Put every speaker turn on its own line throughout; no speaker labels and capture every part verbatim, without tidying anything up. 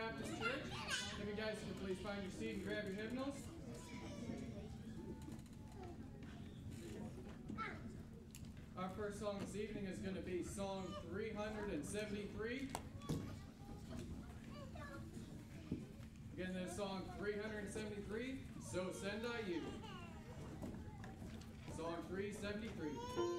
Baptist Church. If you guys could please find your seat and grab your hymnals. Our first song this evening is going to be Song three hundred seventy-three. Again, that is Song three hundred seventy-three, So Send I You. Song three seventy-three.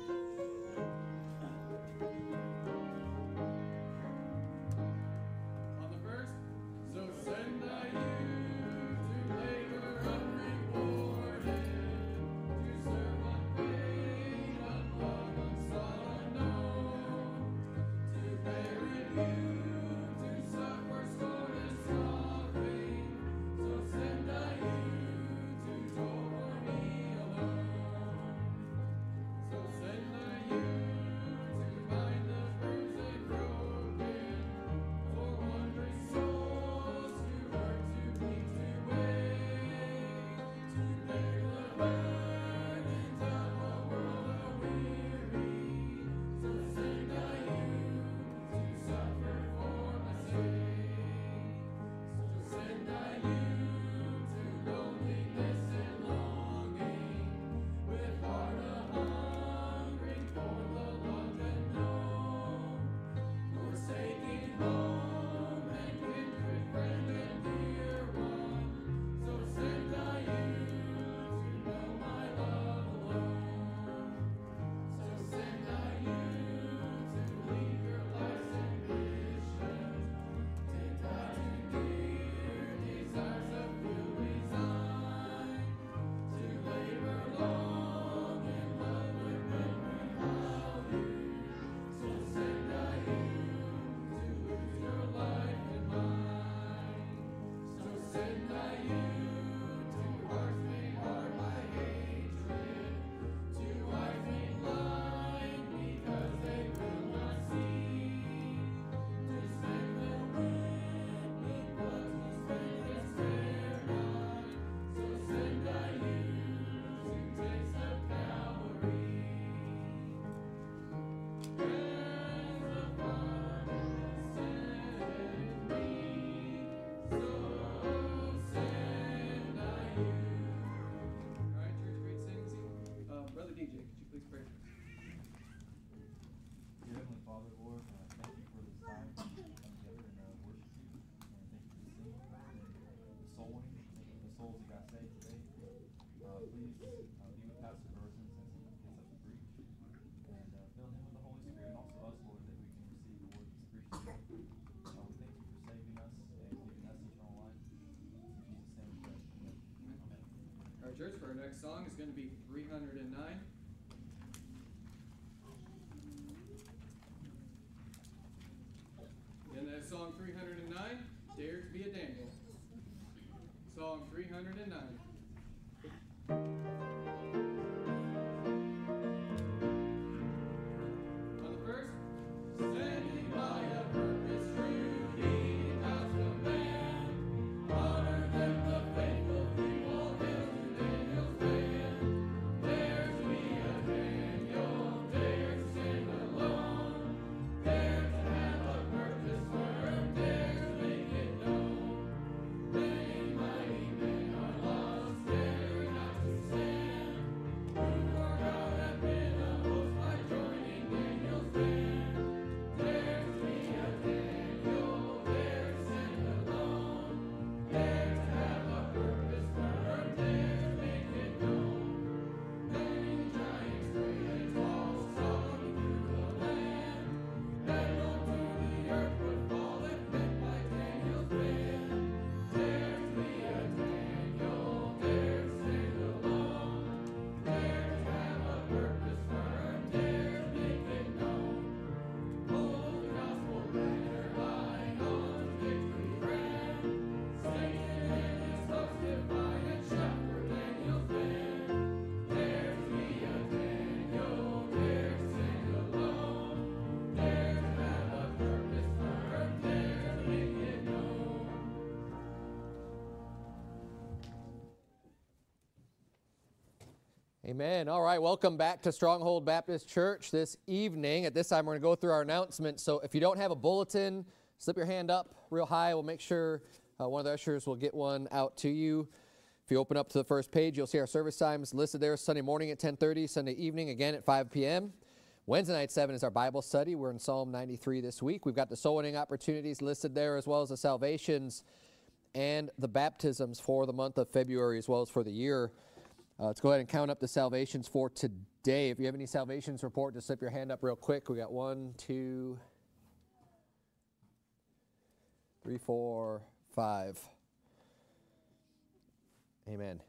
Church, for our next song is going to be three hundred nine. Again, that is Song three hundred nine, Dare to Be a Daniel. Song three hundred nine.
Amen. All right, welcome back to Stronghold Baptist Church this evening. At this time, we're going to go through our announcements. So if you don't have a bulletin, slip your hand up real high. We'll make sure uh, one of the ushers will get one out to you. If you open up to the first page, you'll see our service times listed there. Sunday morning at ten thirty, Sunday evening again at five p m Wednesday night at seven is our Bible study. We're in Psalm ninety-three this week. We've got the soul winning opportunities listed there, as well as the salvations and the baptisms for the month of February, as well as for the year. Uh, let's go ahead and count up the salvations for today. If you have any salvations report, just slip your hand up real quick. We got one, two, three, four, five. Amen.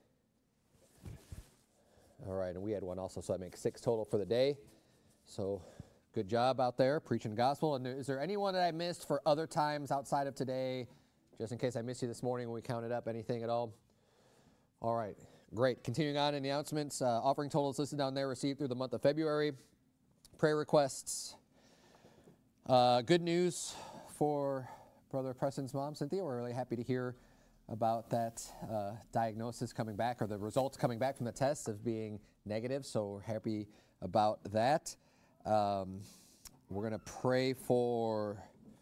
All right, and we had one also, so that makes six total for the day. So good job out there preaching the gospel. And is there anyone that I missed for other times outside of today, just in case I missed you this morning when we counted up anything at all? All right, great. Continuing on in the announcements, uh, offering totals listed down there received through the month of February. Prayer requests. Uh, good news for Brother Preston's mom, Cynthia. We're really happy to hear about that uh, diagnosis coming back, or the results coming back from the test of being negative. So we're happy about that. Um, we're going to pray for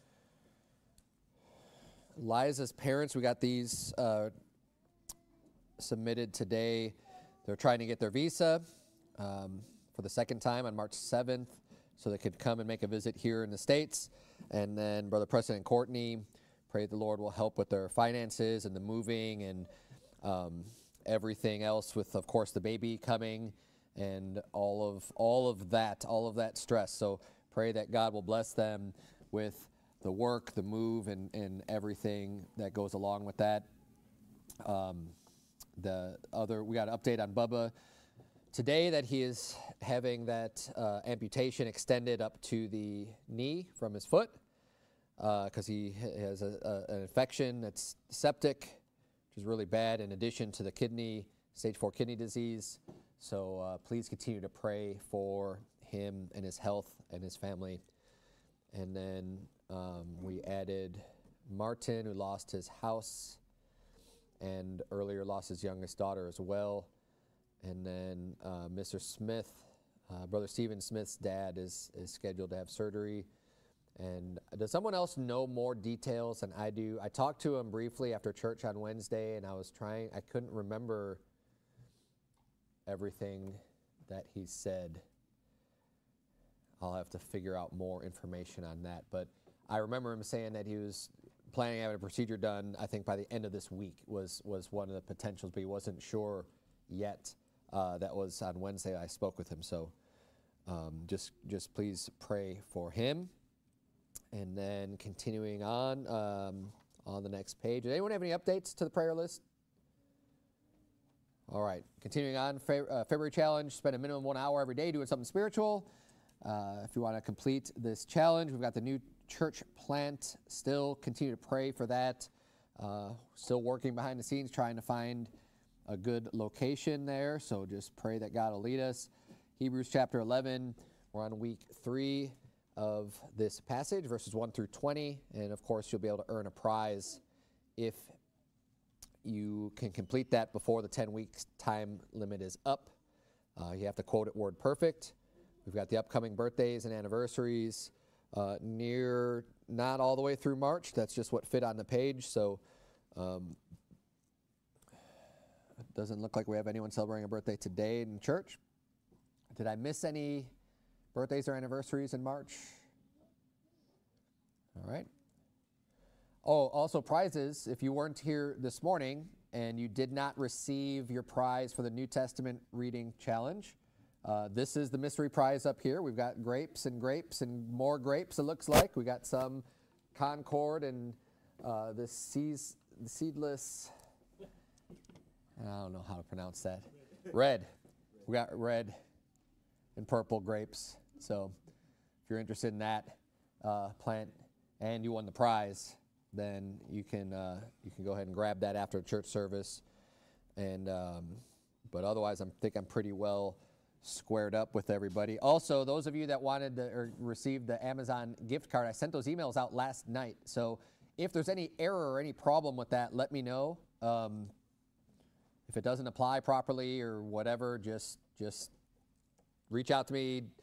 Liza's parents. We got these uh, submitted today. They're trying to get their visa um, for the second time on March seventh, so they could come and make a visit here in the States. And then Brother Preston and Courtney, pray the Lord will help with their finances and the moving and um, everything else with, of course, the baby coming and all of all of that, all of that stress. So pray that God will bless them with the work, the move, and, and everything that goes along with that. Um, the other, we got an update on Bubba today that he is having that uh, amputation extended up to the knee from his foot because uh, he has a, a, an infection that's septic, which is really bad, in addition to the kidney, stage four kidney disease. So uh, please continue to pray for him and his health and his family. And then um, we added Martin, who lost his house and earlier lost his youngest daughter as well. And then uh, Mister Smith, uh, Brother Stephen Smith's dad, is, is scheduled to have surgery. And does someone else know more details than I do? I talked to him briefly after church on Wednesday, and I was trying, I couldn't remember everything that he said. I'll have to figure out more information on that. But I remember him saying that he was planning on having a procedure done, I think by the end of this week was, was one of the potentials, but he wasn't sure yet. Uh, that was on Wednesday I spoke with him. So um, just, just please pray for him. And then continuing on, um, on the next page. Does anyone have any updates to the prayer list? All right, continuing on, Fe uh, February challenge, spend a minimum one hour every day doing something spiritual. Uh, if you want to complete this challenge, we've got the new church plant. Still continue to pray for that. Uh, still working behind the scenes, trying to find a good location there. So just pray that God will lead us. Hebrews chapter eleven, we're on week three of this passage, verses one through twenty. And of course, you'll be able to earn a prize if you can complete that before the ten weeks time limit is up. Uh, you have to quote it word perfect. We've got the upcoming birthdays and anniversaries uh, near, not all the way through March. That's just what fit on the page. So um, it doesn't look like we have anyone celebrating a birthday today in church. Did I miss any birthdays or anniversaries in March? All right. Oh, also prizes. If you weren't here this morning and you did not receive your prize for the New Testament reading challenge, uh, this is the mystery prize up here. We've got grapes and grapes and more grapes, it looks like. We got some Concord and uh, the seas, the seedless, I don't know how to pronounce that. Red. We got red and purple grapes. So if you're interested in that uh, plant and you won the prize, then you can uh, you can go ahead and grab that after church service. And um, but otherwise, I think I'm pretty well squared up with everybody. Also, those of you that wanted to, or received the Amazon gift card, I sent those emails out last night. So if there's any error or any problem with that, let me know. Um, if it doesn't apply properly or whatever, just just reach out to me.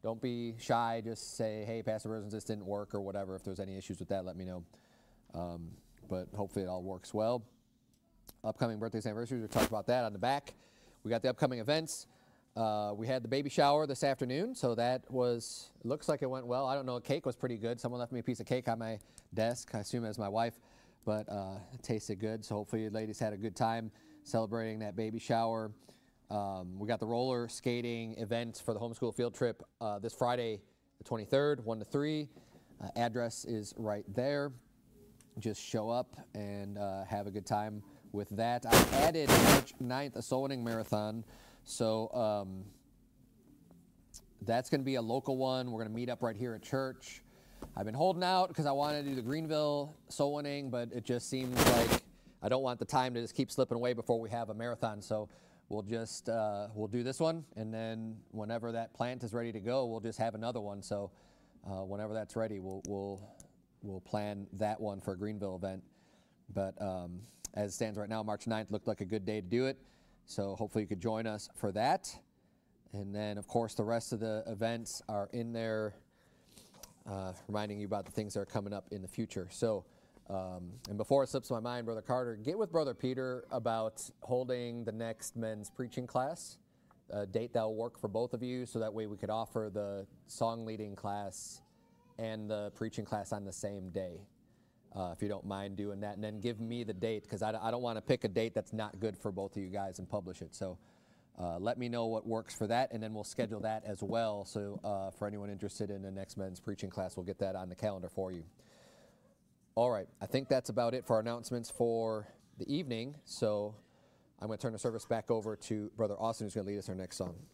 don't be shy. Just say, hey, Pastor Rosens, this didn't work or whatever. If there's any issues with that, let me know. Um, but hopefully it all works well. Upcoming birthdays, anniversaries, we talked about that on the back. We got the upcoming events. Uh, we had the baby shower this afternoon, so that was, it looks like it went well. I don't know, cake was pretty good. Someone left me a piece of cake on my desk, I assume it was my wife, but uh, it tasted good. So hopefully you ladies had a good time celebrating that baby shower. Um, we got the roller skating event for the homeschool field trip uh, this Friday, the twenty-third, one to three. Uh, address is right there. Just show up and uh, have a good time with that. I added March ninth, a soul winning marathon. So um, that's going to be a local one. We're going to meet up right here at church. I've been holding out because I wanted to do the Greenville soul winning, but it just seems like I don't want the time to just keep slipping away before we have a marathon. So we'll just, uh, we'll do this one, and then whenever that plant is ready to go, we'll just have another one. So uh, whenever that's ready, we'll, we'll, we'll plan that one for a Greenville event. But um, as it stands right now, March ninth looked like a good day to do it. So hopefully you could join us for that. And then, of course, the rest of the events are in there, uh, reminding you about the things that are coming up in the future. So, um, and before it slips my mind, Brother Carter, get with Brother Peter about holding the next men's preaching class, a date that will work for both of you, so that way we could offer the song leading class and the preaching class on the same day. Uh, if you don't mind doing that, and then give me the date, because I, I don't want to pick a date that's not good for both of you guys and publish it. So uh, let me know what works for that, and then we'll schedule that as well. So uh, for anyone interested in the next men's preaching class, we'll get that on the calendar for you. All right, I think that's about it for our announcements for the evening. So I'm going to turn the service back over to Brother Austin, who's going to lead us our next song.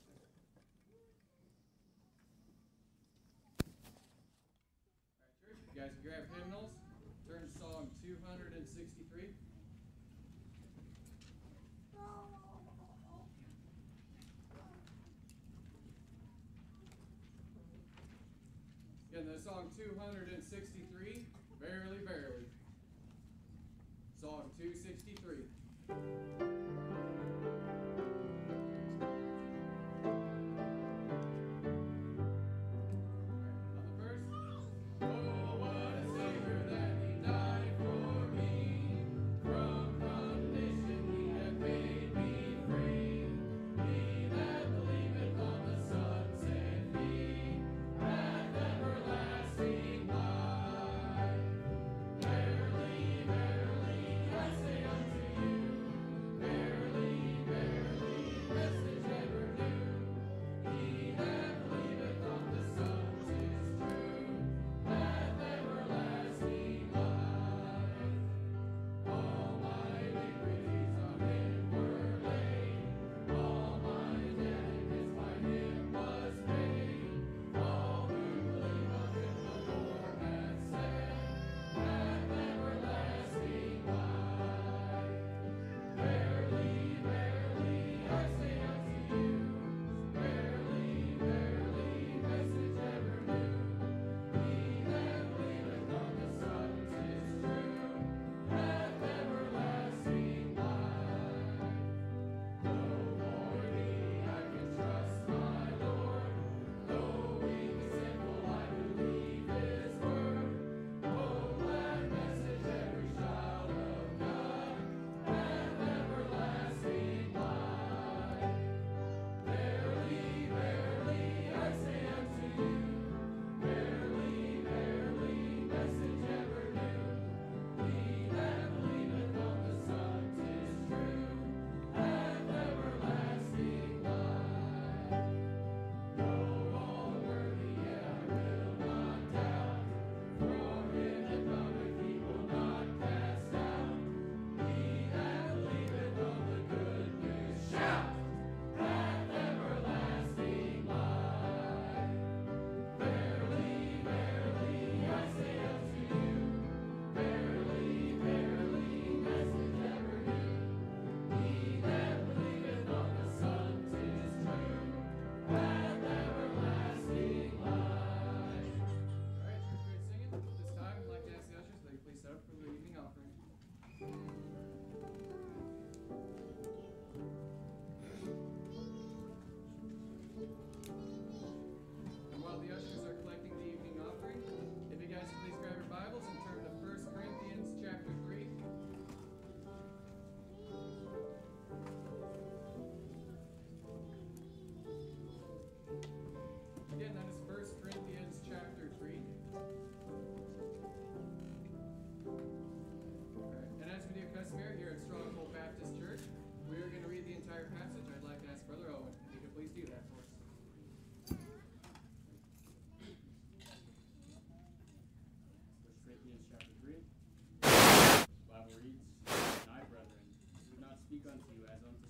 All right, church, you guys can grab hymnals. Turn to Psalm two sixty-three. Again, the song two sixty-three, Verily, Verily. Psalm two sixty-three. Verily,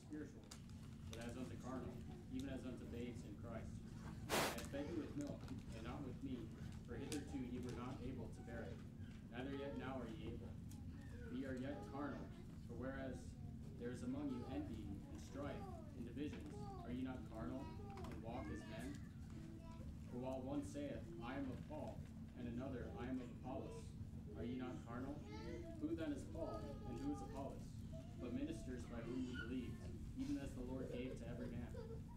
spiritual, but as unto carnal, even as unto babes in Christ. I have fed you with milk, and not with meat, for hitherto ye were not able to bear it, neither yet now are ye able. Ye are yet carnal, for whereas there is among you envy and strife and divisions, are ye not carnal, and walk as men? For while one saith, I am of Paul, and another, I am of Apollos, are ye not carnal? Who then is Paul, and who is Apollos? But ministers by whom ye believed, even as the Lord gave to every man.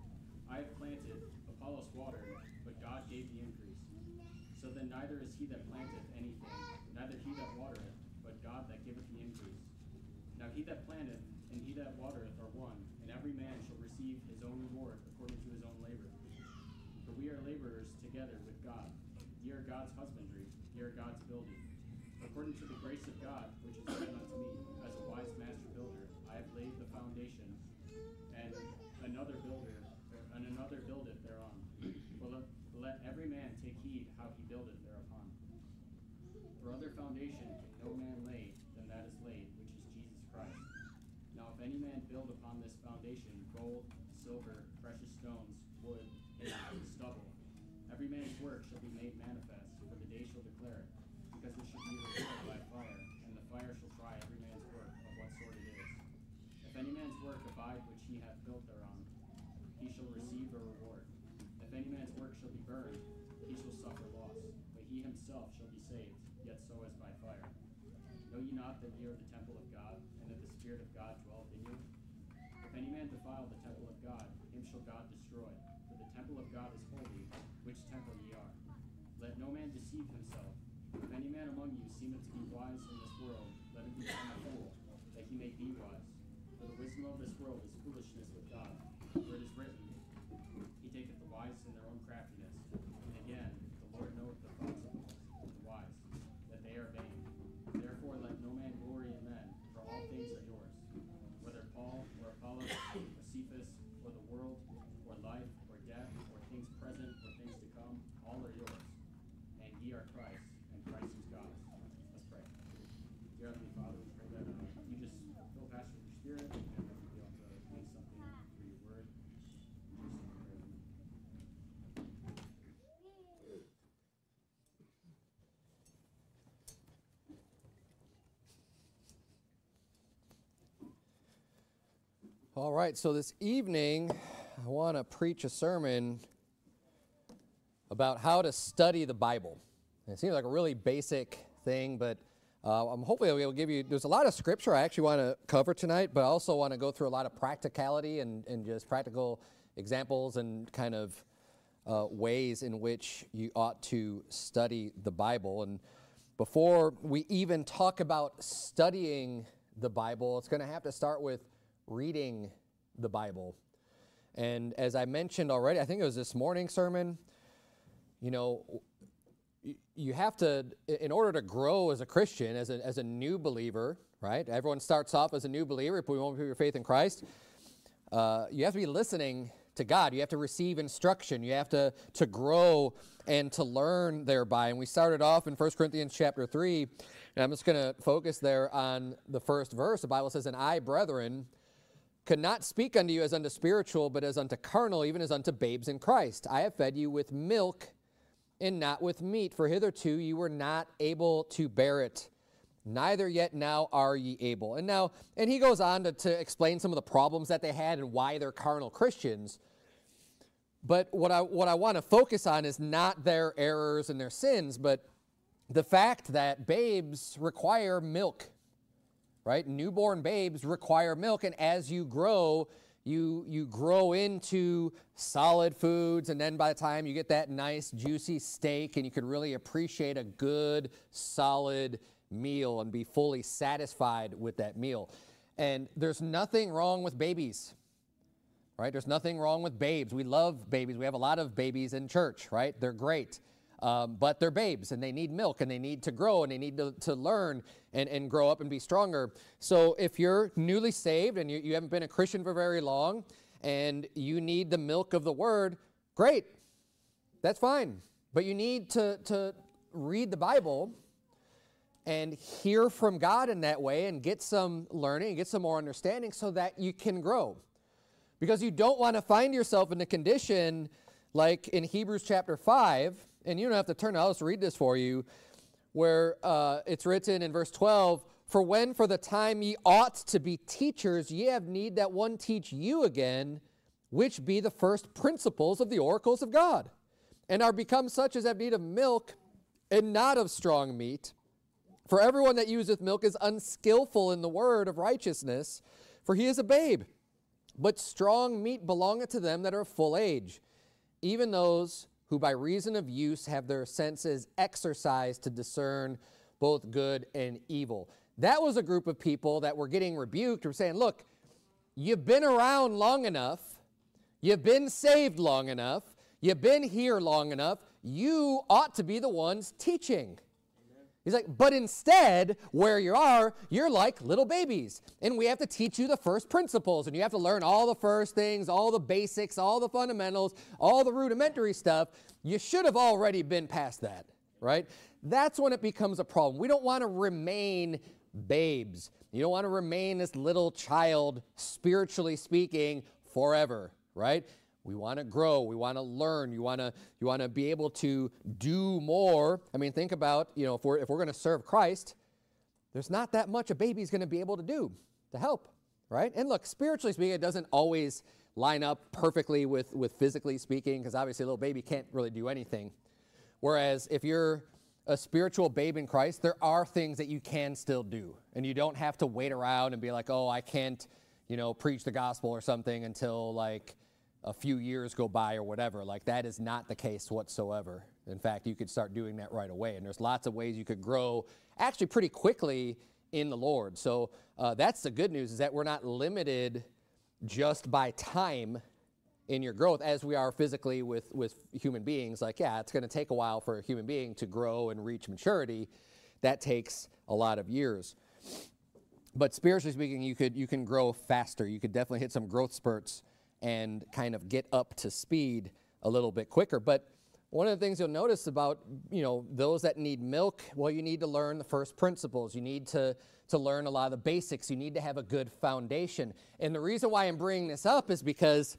I have planted, Apollos watered, but God gave the increase. So then neither is he that planteth anything, neither he that watereth, but God that giveth the increase. Now he that planteth and he that watereth are one, and every man shall receive his own reward according to his own labor. For we are laborers together with God. Ye are God's husbandry, ye are God's building. According to the grace of God, which is given unto me, as a wise master builder, I have laid the foundation, and another builder, and another buildeth thereon. But let, let every man take heed how he buildeth thereupon. For other foundation can no man lay than that is laid, which is Jesus Christ. Now if any man build upon this foundation gold, silver, precious stones, wood, hay, stubble, every man's work shall be made manifest, for the day shall declare it, because it shall be revealed by fire, and the fire shall try every man's work of what sort it is. If any man's work abide which he hath built thereon, he shall receive a reward. If any man's work shall be burned, he shall suffer loss, but he himself shall be saved, yet so as by fire. Know ye not that ye are the temple of God, and that the Spirit of God dwelleth in you? If any man defile the temple of God, him shall God destroy. For the temple of God is holy, which temple ye are. Let no man deceive himself. If any man among you seemeth to be wise in this world, let him become a fool, that he may be wise. For the wisdom of this world is foolishness with God. For it is written, He taketh the wise in their own craftiness. And again, the Lord knoweth the thoughts of the wise, that they are vain. Therefore let no man glory in men, for all things are yours. Whether Paul, or Apollos, or Cephas, or the world, or life, or death, or things present, or things to come, all are yours. And ye are Christ, and Christ is God's. Let's pray. Dear Heavenly Father, we pray that uh, you just fill Pastor with your Spirit, and that we be able to make something through your word. In Jesus' name we pray.
All right, so this evening I want to preach a sermon about how to study the Bible. And it seems like a really basic thing, but uh, I'm hopefully I'll be able to give you, there's a lot of scripture I actually want to cover tonight, but I also want to go through a lot of practicality and, and just practical examples and kind of uh, ways in which you ought to study the Bible. And before we even talk about studying the Bible, it's going to have to start with reading the Bible. And as I mentioned already, I think it was this morning's sermon, you know, you have to, in order to grow as a Christian, as a, as a new believer, right? Everyone starts off as a new believer if we want to put your faith in Christ. Uh, you have to be listening to God. You have to receive instruction. You have to, to grow and to learn thereby. And we started off in First Corinthians chapter three, and I'm just going to focus there on the first verse. The Bible says, "And I, brethren, could not speak unto you as unto spiritual, but as unto carnal, even as unto babes in Christ. I have fed you with milk and not with meat, for hitherto you were not able to bear it, neither yet now are ye able." And now, and he goes on to, to explain some of the problems that they had and why they're carnal Christians. But what I, what I want to focus on is not their errors and their sins, but the fact that babes require milk. Right? Newborn babes require milk, and as you grow, you you grow into solid foods, and then by the time you get that nice juicy steak, and you can really appreciate a good solid meal and be fully satisfied with that meal. And there's nothing wrong with babies. Right? There's nothing wrong with babes. We love babies. We have a lot of babies in church, right? They're great. Um, but they're babes, and they need milk, and they need to grow, and they need to, to learn and, and grow up and be stronger. So if you're newly saved and you, you haven't been a Christian for very long, and you need the milk of the Word, great. That's fine. But you need to, to read the Bible and hear from God in that way and get some learning and get some more understanding so that you can grow. Because you don't want to find yourself in a condition like in Hebrews chapter five, and you don't have to turn, I'll just read this for you, where uh, it's written in verse twelve, "For when for the time ye ought to be teachers, ye have need that one teach you again, which be the first principles of the oracles of God, and are become such as have need of milk, and not of strong meat. For everyone that useth milk is unskillful in the word of righteousness, for he is a babe. But strong meat belongeth to them that are of full age, even those who by reason of use have their senses exercised to discern both good and evil." That was a group of people that were getting rebuked or saying, look, you've been around long enough, you've been saved long enough, you've been here long enough, you ought to be the ones teaching. He's like, but instead, where you are, you're like little babies. And we have to teach you the first principles. And you have to learn all the first things, all the basics, all the fundamentals, all the rudimentary stuff. You should have already been past that, right? That's when it becomes a problem. We don't want to remain babes. You don't want to remain this little child, spiritually speaking, forever, right? We want to grow. We want to learn. You want to you want to be able to do more. I mean, think about, you know, if we're if we're going to serve Christ, there's not that much a baby's going to be able to do to help, right? And look, spiritually speaking, it doesn't always line up perfectly with with physically speaking, because obviously a little baby can't really do anything. Whereas if you're a spiritual babe in Christ, there are things that you can still do, and you don't have to wait around and be like, oh, I can't, you know, preach the gospel or something until like a few years go by or whatever. Like, that is not the case whatsoever. In fact, you could start doing that right away. And there's lots of ways you could grow actually pretty quickly in the Lord. So uh, that's the good news, is that we're not limited just by time in your growth as we are physically with, with human beings. Like, yeah, it's going to take a while for a human being to grow and reach maturity. That takes a lot of years. But spiritually speaking, you could you can grow faster. You could definitely hit some growth spurts and kind of get up to speed a little bit quicker. But one of the things you'll notice about, you know, those that need milk, well, you need to learn the first principles. You need to, to learn a lot of the basics. You need to have a good foundation. And the reason why I'm bringing this up is because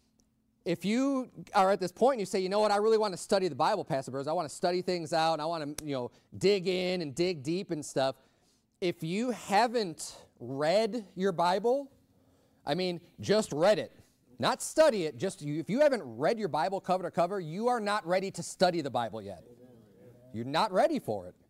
if you are at this point and you say, you know what, I really want to study the Bible, Pastor Burrs, I want to study things out, and I want to, you know, dig in and dig deep and stuff. If you haven't read your Bible, I mean, just read it. Not study it, just you, if you haven't read your Bible cover to cover, you are not ready to study the Bible yet. You're not ready for it.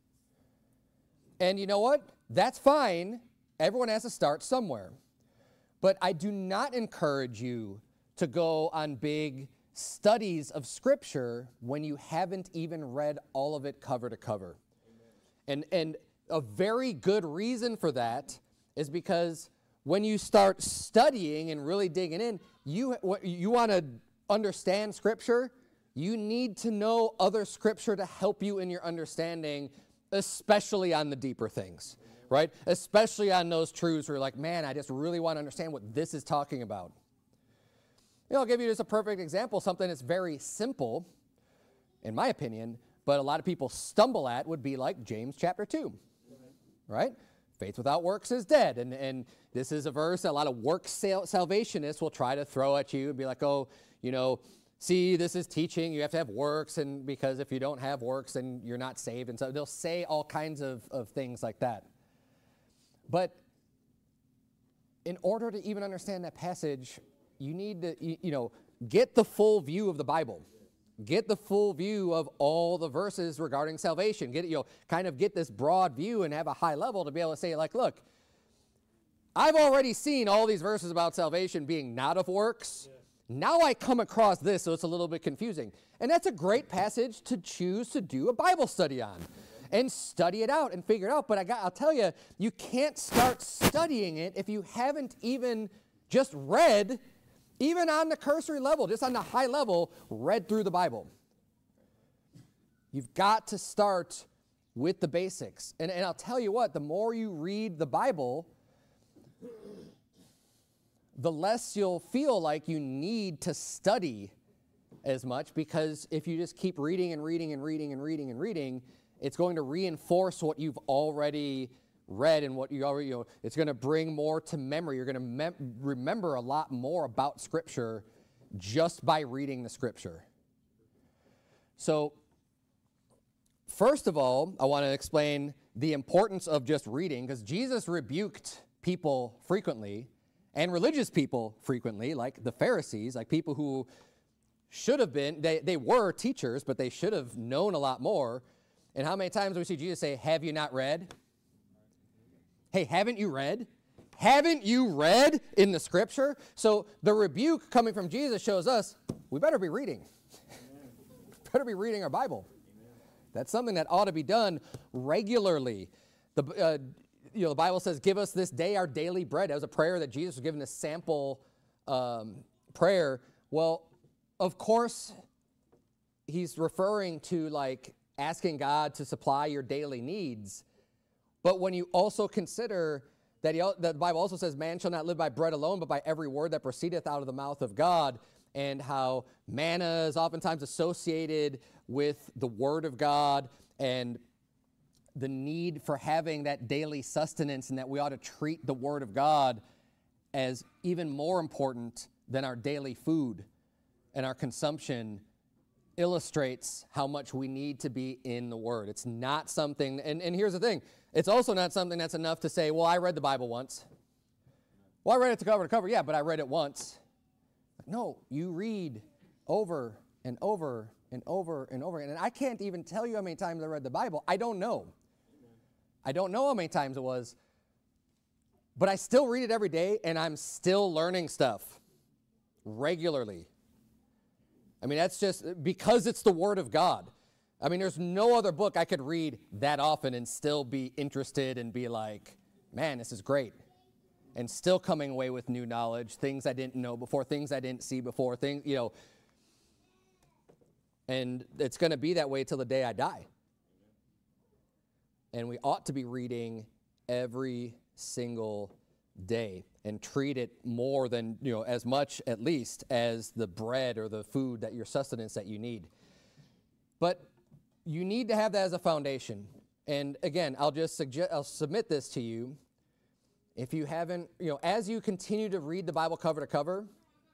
And you know what? That's fine. Everyone has to start somewhere. But I do not encourage you to go on big studies of Scripture when you haven't even read all of it cover to cover. And, and a very good reason for that is because when you start studying and really digging in, you, you want to understand Scripture, you need to know other Scripture to help you in your understanding, especially on the deeper things, right? Especially on those truths where you're like, man, I just really want to understand what this is talking about. You know, I'll give you just a perfect example, something that's very simple, in my opinion, but a lot of people stumble at would be like James chapter two, right? Faith without works is dead. And, and this is a verse that a lot of work sal- salvationists will try to throw at you and be like, oh, you know, see, this is teaching. You have to have works, and because if you don't have works, then you're not saved. And so they'll say all kinds of, of things like that. But in order to even understand that passage, you need to, you, you know, get the full view of the Bible. Get the full view of all the verses regarding salvation. Get, you know, kind of get this broad view and have a high level to be able to say, like, look, I've already seen all these verses about salvation being not of works. Yeah. Now I come across this, so it's a little bit confusing. And that's a great passage to choose to do a Bible study on and study it out and figure it out. But I got, I'll tell you, you can't start studying it if you haven't even just read, even on the cursory level, just on the high level, read through the Bible. You've got to start with the basics. And, and I'll tell you what, the more you read the Bible, the less you'll feel like you need to study as much, because if you just keep reading and reading and reading and reading and reading, it's going to reinforce what you've already read and what you already, you know, it's going to bring more to memory. You're going to mem- remember a lot more about Scripture just by reading the Scripture. So, first of all, I want to explain the importance of just reading, because Jesus rebuked people frequently, and religious people frequently, like the Pharisees, like people who should have been, they, they were teachers, but they should have known a lot more. And how many times do we see Jesus say, have you not read? Hey, haven't you read? Haven't you read in the Scripture? So the rebuke coming from Jesus shows us we better be reading. better be reading our Bible. That's something that ought to be done regularly. The, uh, you know, the Bible says, give us this day our daily bread. That was a prayer that Jesus was given, a sample um, prayer. Well, of course, he's referring to like asking God to supply your daily needs. But when you also consider that, he, that the Bible also says, man shall not live by bread alone, but by every word that proceedeth out of the mouth of God, and how manna is oftentimes associated with the Word of God, and the need for having that daily sustenance, and that we ought to treat the Word of God as even more important than our daily food and our consumption, illustrates how much we need to be in the Word. It's not something, and, and here's the thing, it's also not something that's enough to say, well, I read the Bible once. Well, I read it to cover to cover. Yeah, but I read it once. No, you read over and over and over and over again. And I can't even tell you how many times I read the Bible. I don't know. I don't know how many times it was. But I still read it every day, and I'm still learning stuff regularly. I mean, that's just because it's the Word of God. I mean, there's no other book I could read that often and still be interested and be like, man, this is great. And still coming away with new knowledge, things I didn't know before, things I didn't see before, things, you know. And it's going to be that way till the day I die. And we ought to be reading every single day and treat it more than, you know, as much at least as the bread or the food that your sustenance that you need. But you need to have that as a foundation. And again, I'll just suggest, I'll submit this to you. If you haven't, you know, as you continue to read the Bible cover to cover,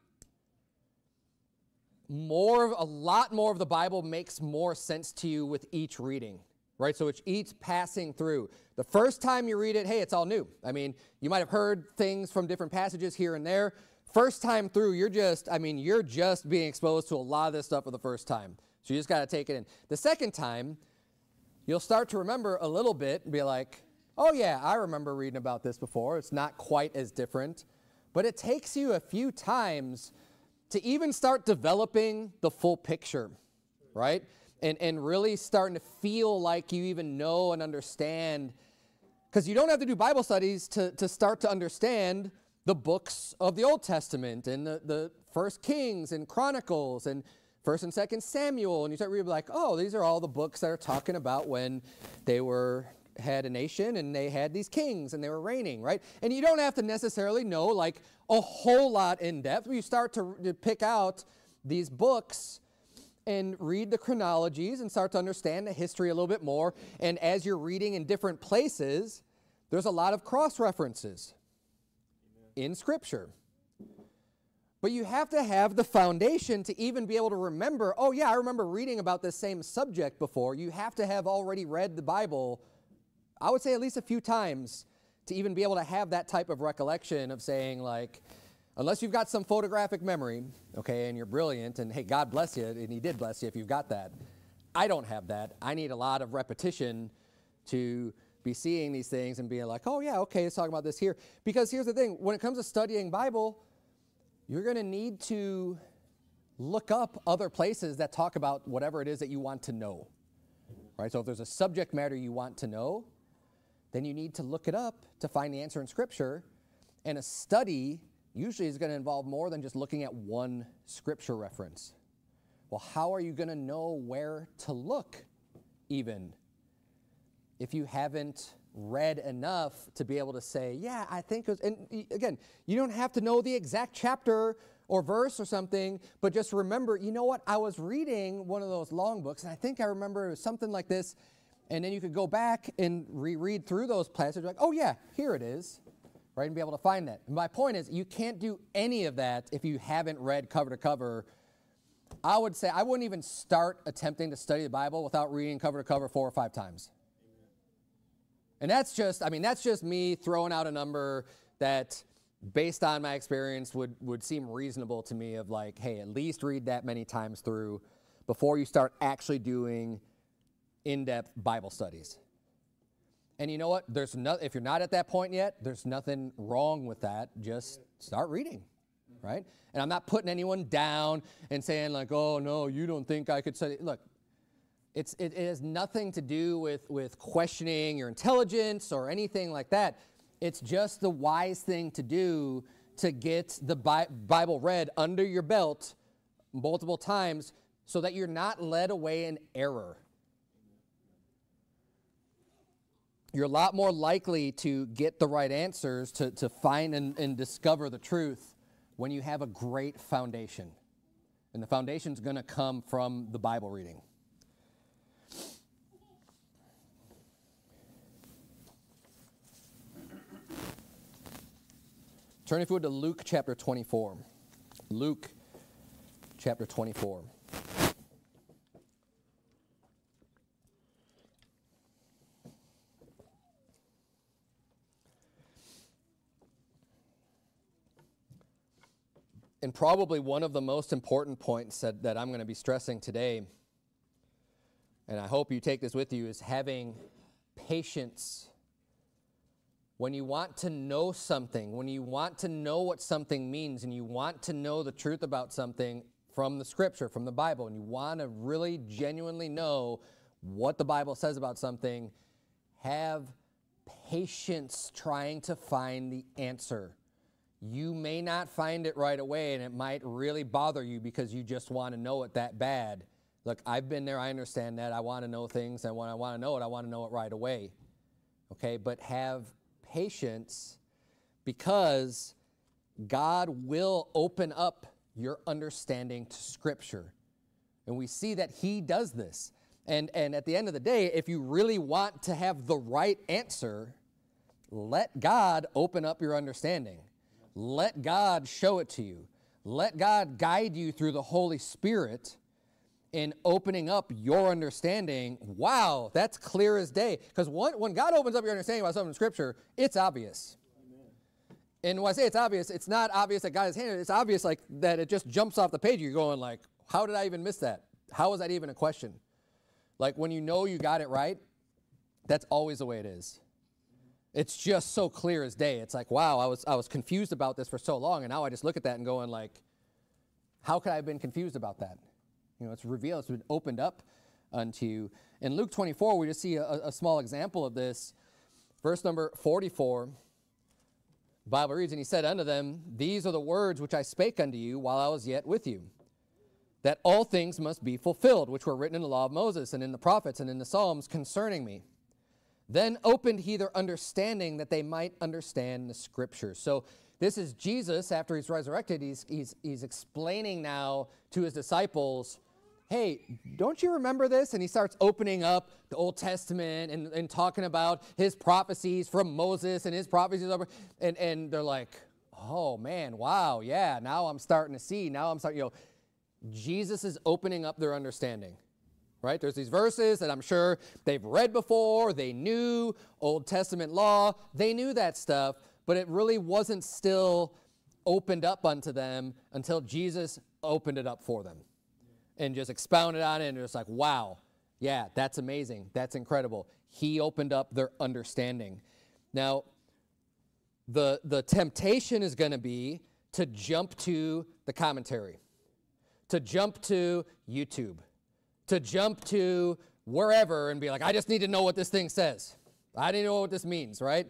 more, a lot more of the Bible makes more sense to you with each reading, right? So it's each passing through. The first time you read it, hey, it's all new. I mean, you might have heard things from different passages here and there. First time through, you're just, I mean, you're just being exposed to a lot of this stuff for the first time. So you just got to take it in. The second time, you'll start to remember a little bit and be like, oh yeah, I remember reading about this before. It's not quite as different. But it takes you a few times to even start developing the full picture, right? And, and really starting to feel like you even know and understand. Because you don't have to do Bible studies to, to start to understand the books of the Old Testament and the, the First Kings and Chronicles and First and Second Samuel, and you start reading like, oh, these are all the books that are talking about when they were had a nation and they had these kings and they were reigning, right? And you don't have to necessarily know like a whole lot in depth. You start to, to pick out these books and read the chronologies and start to understand the history a little bit more. And as you're reading in different places, there's a lot of cross-references in Scripture. But you have to have the foundation to even be able to remember, oh yeah, I remember reading about this same subject before. You have to have already read the Bible, I would say at least a few times, to even be able to have that type of recollection of saying like, unless you've got some photographic memory, okay, and you're brilliant, and hey, God bless you, and He did bless you if you've got that. I don't have that. I need a lot of repetition to be seeing these things and being like, oh yeah, okay, let's talk about this here. Because here's the thing, when it comes to studying Bible, you're going to need to look up other places that talk about whatever it is that you want to know, right? So if there's a subject matter you want to know, then you need to look it up to find the answer in Scripture. And a study usually is going to involve more than just looking at one Scripture reference. Well, how are you going to know where to look even if you haven't read enough to be able to say, yeah, I think it was, and again, you don't have to know the exact chapter or verse or something, but just remember, you know what, I was reading one of those long books, and I think I remember it was something like this, And then you could go back and reread through those passages, like, oh yeah, here it is, right, and be able to find that. And my point is, you can't do any of that if you haven't read cover to cover. I would say I wouldn't even start attempting to study the Bible without reading cover to cover four or five times. And that's just, I mean, that's just me throwing out a number that, based on my experience, would, would seem reasonable to me, of like, hey, at least read that many times through before you start actually doing in-depth Bible studies. And you know what? There's no, if you're not at that point yet, there's nothing wrong with that. Just start reading, right? And I'm not putting anyone down and saying like, oh, no, you don't think I could study. Look, It's, it, it has nothing to do with, with questioning your intelligence or anything like that. It's just the wise thing to do to get the Bi- Bible read under your belt multiple times so that you're not led away in error. You're a lot more likely to get the right answers, to, to find and, and discover the truth when you have a great foundation. And the foundation's going to come from the Bible reading. Turn, if you would, to Luke chapter twenty-four. Luke chapter twenty-four. And probably one of the most important points that, that I'm going to be stressing today, and I hope you take this with you, is having patience. When you want to know something, when you want to know what something means, and you want to know the truth about something from the Scripture, from the Bible, and you want to really genuinely know what the Bible says about something, have patience trying to find the answer. You may not find it right away, and it might really bother you because you just want to know it that bad. Look, I've been there. I understand that. I want to know things, and when I want to know it, I want to know it right away. Okay, but have patience, because God will open up your understanding to Scripture. And we see that He does this. And, and at the end of the day, if you really want to have the right answer, let God open up your understanding. Let God show it to you. Let God guide you through the Holy Spirit in opening up your understanding. Wow, that's clear as day. Because when God opens up your understanding about something in Scripture, it's obvious. Amen. And when I say it's obvious, it's not obvious that God has handed it. It's obvious like that it just jumps off the page. You're going like, how did I even miss that? How is that even a question? Like when you know you got it right, that's always the way it is. It's just so clear as day. It's like, wow, I was I was confused about this for so long, and now I just look at that and going like, how could I have been confused about that? You know, it's revealed, it's been opened up unto you. In Luke twenty-four, we just see a, a small example of this. Verse number forty-four, the Bible reads, and he said unto them, these are the words which I spake unto you while I was yet with you, that all things must be fulfilled, which were written in the law of Moses and in the prophets and in the Psalms concerning me. Then opened he their understanding that they might understand the Scriptures. So this is Jesus, after he's resurrected, he's, he's, he's explaining now to his disciples, hey, don't you remember this? And he starts opening up the Old Testament and, and talking about his prophecies from Moses and his prophecies over, and, and they're like, oh man, wow, yeah, now I'm starting to see, now I'm starting, you know, Jesus is opening up their understanding. Right? There's these verses that I'm sure they've read before, they knew Old Testament law, they knew that stuff, but it really wasn't still opened up unto them until Jesus opened it up for them and just expounded on it, and it's like, wow, yeah, that's amazing, that's incredible. He opened up their understanding. Now, the, the temptation is going to be to jump to the commentary, to jump to YouTube, to jump to wherever and be like, I just need to know what this thing says. I need to know what this means, right?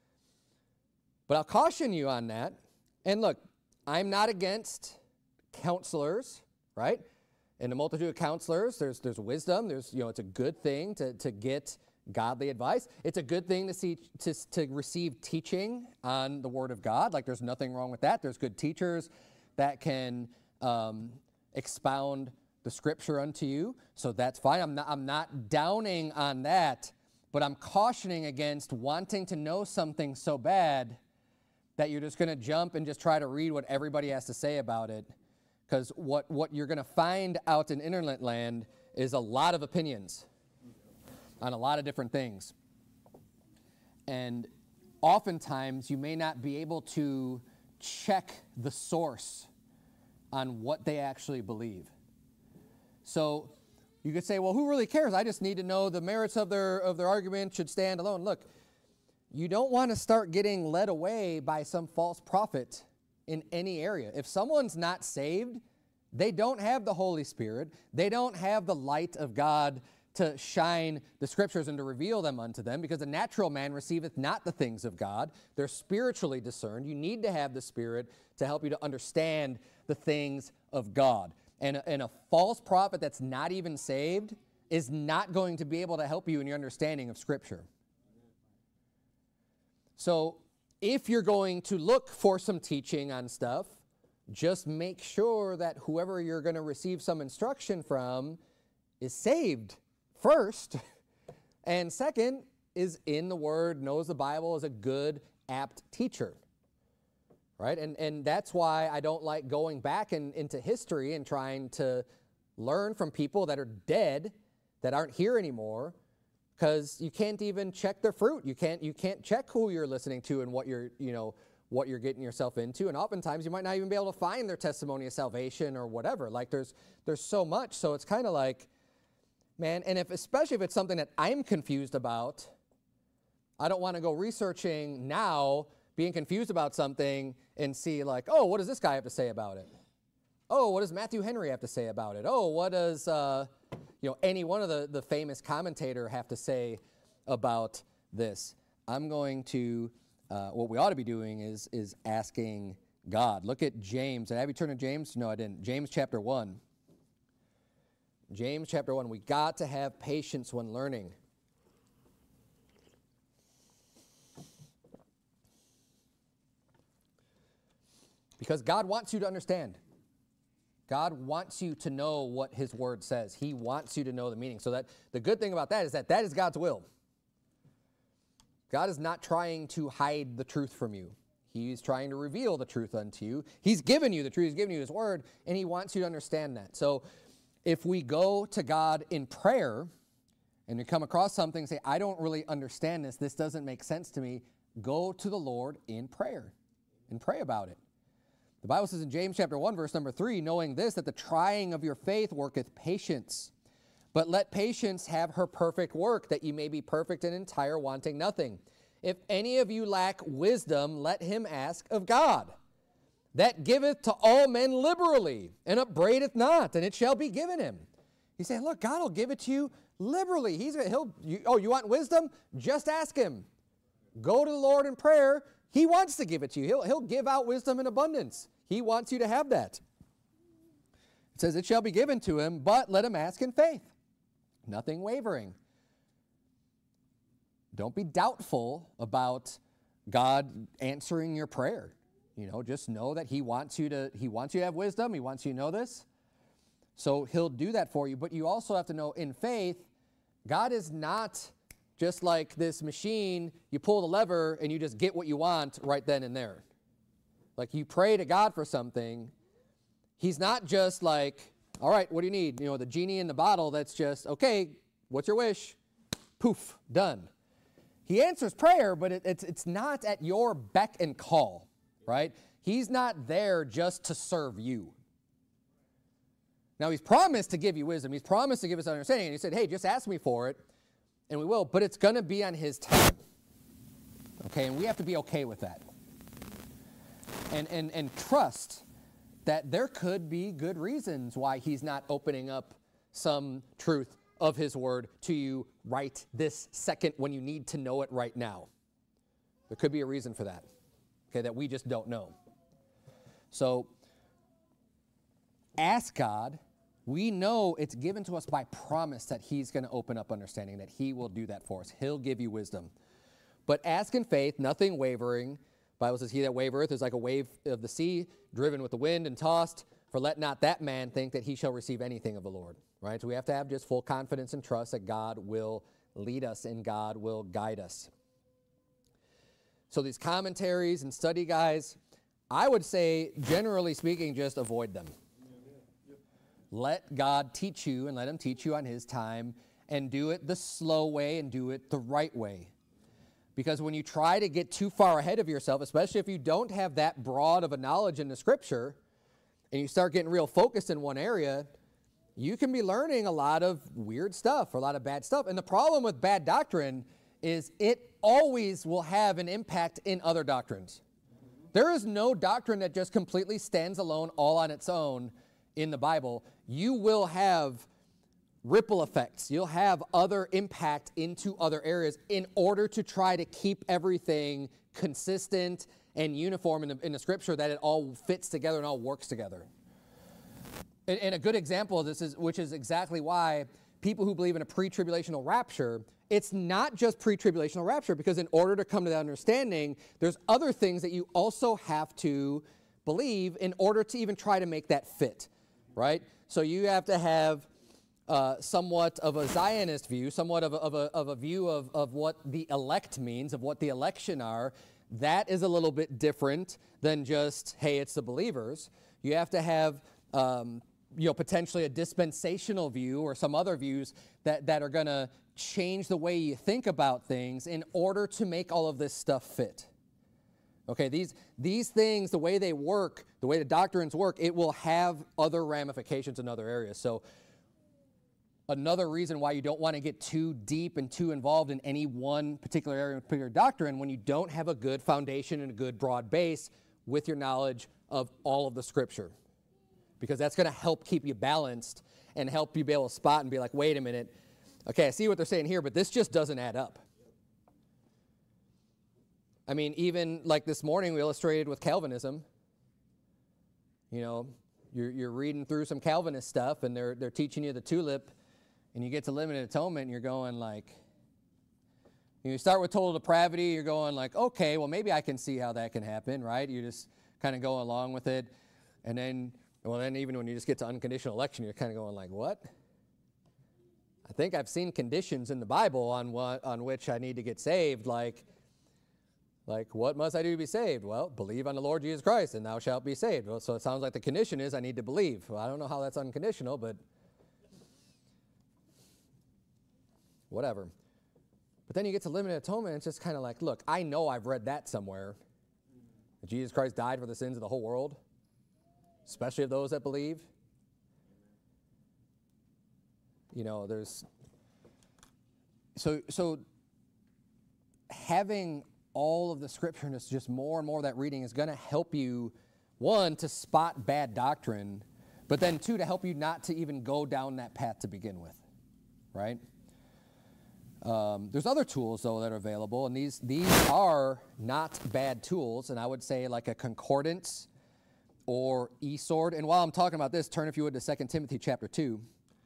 But I'll caution you on that. And look, I'm not against counselors, right? In the multitude of counselors, there's there's wisdom. There's, you know, it's a good thing to, to get godly advice. It's a good thing to see to, to receive teaching on the Word of God. Like, there's nothing wrong with that. There's good teachers that can um, expound the the scripture unto you, so that's fine. I'm not, I'm not downing on that, but I'm cautioning against wanting to know something so bad that you're just going to jump and just try to read what everybody has to say about it. Because what, what you're going to find out in internet land is a lot of opinions on a lot of different things. And oftentimes you may not be able to check the source on what they actually believe. So you could say, well, who really cares? I just need to know the merits of their, of their argument should stand alone. Look, you don't want to start getting led away by some false prophet in any area. If someone's not saved, they don't have the Holy Spirit. They don't have the light of God to shine the scriptures and to reveal them unto them, because the natural man receiveth not the things of God. They're spiritually discerned. You need to have the Spirit to help you to understand the things of God. And a, and a false prophet that's not even saved is not going to be able to help you in your understanding of Scripture. So if you're going to look for some teaching on stuff, just make sure that whoever you're going to receive some instruction from is saved first, and second, is in the Word, knows the Bible, is a good, apt teacher, right? And, and that's why I don't like going back in, into history and trying to learn from people that are dead, that aren't here anymore, because you can't even check their fruit. You can't, you can't check who you're listening to and what you're, you know, what you're getting yourself into, and oftentimes you might not even be able to find their testimony of salvation or whatever. Like there's, there's so much, so it's kind of like, man, and if especially if it's something that I'm confused about, I don't want to go researching now, being confused about something, and see like, oh, what does this guy have to say about it? Oh, what does Matthew Henry have to say about it? Oh, what does uh, you know any one of the, the famous commentator have to say about this? I'm going to, uh, what we ought to be doing is, is asking God. Look at James. Did I have you turn to James? No, I didn't. James chapter one. James chapter one, we got to have patience when learning. Because God wants you to understand. God wants you to know what His Word says. He wants you to know the meaning. So that the good thing about that is that that is God's will. God is not trying to hide the truth from you. He's trying to reveal the truth unto you. He's given you the truth. He's given you His Word, and He wants you to understand that. So if we go to God in prayer and you come across something and say, I don't really understand this, this doesn't make sense to me, go to the Lord in prayer and pray about it. The Bible says in James chapter one, verse number three, knowing this, that the trying of your faith worketh patience. But let patience have her perfect work, that ye may be perfect and entire, wanting nothing. If any of you lack wisdom, let him ask of God, that giveth to all men liberally, and upbraideth not, and it shall be given him. He's saying, look, God will give it to you liberally. He's he'll. You, oh, you want wisdom? Just ask Him. Go to the Lord in prayer. He wants to give it to you. He'll, he'll give out wisdom in abundance. He wants you to have that. It says, it shall be given to him, but let him ask in faith, nothing wavering. Don't be doubtful about God answering your prayer. You know, just know that He wants you to, He wants you to have wisdom. He wants you to know this. So He'll do that for you. But you also have to know in faith, God is not just like this machine. You pull the lever and you just get what you want right then and there. Like you pray to God for something. He's not just like, all right, what do you need? You know, the genie in the bottle that's just, okay, what's your wish? Poof, done. He answers prayer, but it, it's, it's not at your beck and call. Right? He's not there just to serve you. Now, He's promised to give you wisdom. He's promised to give us understanding. And He said, hey, just ask me for it, and we will. But it's going to be on His time. Okay? And we have to be okay with that. And, and, and trust that there could be good reasons why He's not opening up some truth of His Word to you right this second when you need to know it right now. There could be a reason for that. Okay, that we just don't know. So, ask God. We know it's given to us by promise that He's going to open up understanding, that He will do that for us. He'll give you wisdom. But ask in faith, nothing wavering. The Bible says, he that wavereth is like a wave of the sea, driven with the wind and tossed. For let not that man think that he shall receive anything of the Lord, right? So we have to have just full confidence and trust that God will lead us and God will guide us. So these commentaries and study guides, I would say, generally speaking, just avoid them. Let God teach you and let him teach you on his time, and do it the slow way and do it the right way. Because when you try to get too far ahead of yourself, especially if you don't have that broad of a knowledge in the scripture, and you start getting real focused in one area, you can be learning a lot of weird stuff or a lot of bad stuff. And the problem with bad doctrine is it always will have an impact in other doctrines. There is no doctrine that just completely stands alone all on its own in the Bible. You will have ripple effects. You'll have other impact into other areas in order to try to keep everything consistent and uniform in the, in the scripture, that it all fits together and all works together. And, and a good example of this is, which is exactly why people who believe in a pre-tribulational rapture, it's not just pre-tribulational rapture, because in order to come to that understanding, there's other things that you also have to believe in order to even try to make that fit, right? So you have to have uh, somewhat of a Zionist view, somewhat of a, of a, of a view of, of what the elect means, of what the election are. That is a little bit different than just, hey, it's the believers. You have to have, um, you know, potentially a dispensational view or some other views that, that are going to change the way you think about things in order to make all of this stuff fit. Okay, these, these things, the way they work, the way the doctrines work, it will have other ramifications in other areas. So another reason why you don't want to get too deep and too involved in any one particular area of particular doctrine when you don't have a good foundation and a good broad base with your knowledge of all of the scripture. Because that's going to help keep you balanced and help you be able to spot and be like, wait a minute, okay, I see what they're saying here, but this just doesn't add up. I mean, even like this morning we illustrated with Calvinism. You know, you're, you're reading through some Calvinist stuff and they're, they're teaching you the tulip. And you get to limited atonement, and you're going like, you start with total depravity, you're going like, okay, well, maybe I can see how that can happen, right? You just kind of go along with it. And then, well, then even when you just get to unconditional election, you're kind of going like, what? I think I've seen conditions in the Bible on what, on which I need to get saved, like, like, what must I do to be saved? Well, believe on the Lord Jesus Christ, and thou shalt be saved. Well, so it sounds like the condition is I need to believe. Well, I don't know how that's unconditional, but whatever. But then you get to limited atonement, and it's just kind of like, look, I know I've read that somewhere. That Jesus Christ died for the sins of the whole world, especially of those that believe. You know, there's, so, so having all of the scripture and it's just more and more of that reading is going to help you, one, to spot bad doctrine, but then two, to help you not to even go down that path to begin with, right? Um, there's other tools, though, that are available, and these these are not bad tools, and I would say like a concordance or eSword. And while I'm talking about this, turn, if you would, to Second Timothy chapter two.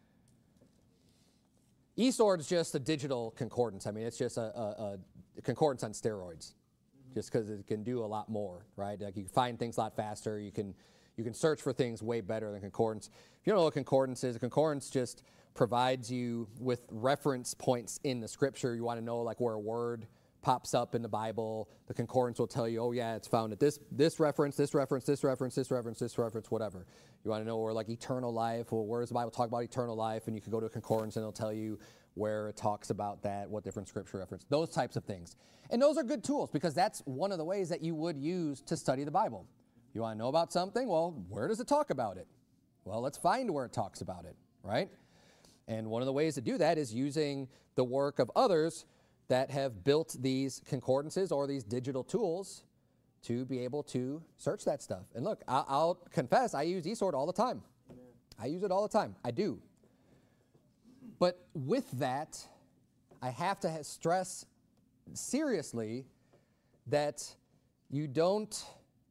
eSword is just a digital concordance. I mean, it's just a, a, a concordance on steroids, just because it can do a lot more, right? Like you can find things a lot faster. You can you can search for things way better than concordance. If you don't know what concordance is, a concordance just provides you with reference points in the scripture. You want to know like where a word pops up in the Bible. The concordance will tell you, oh yeah, it's found at this this reference, this reference, this reference, this reference, this reference, whatever. You want to know where like eternal life, well, where does the Bible talk about eternal life? And you can go to a concordance and it'll tell you where it talks about that, what different scripture reference, those types of things. And those are good tools because that's one of the ways that you would use to study the Bible. You want to know about something? Well, where does it talk about it? Well, let's find where it talks about it, right? And one of the ways to do that is using the work of others that have built these concordances or these digital tools to be able to search that stuff. And look, I'll, I'll confess, I use eSword all the time. Amen. I use it all the time. I do. But with that, I have to have stress seriously that you don't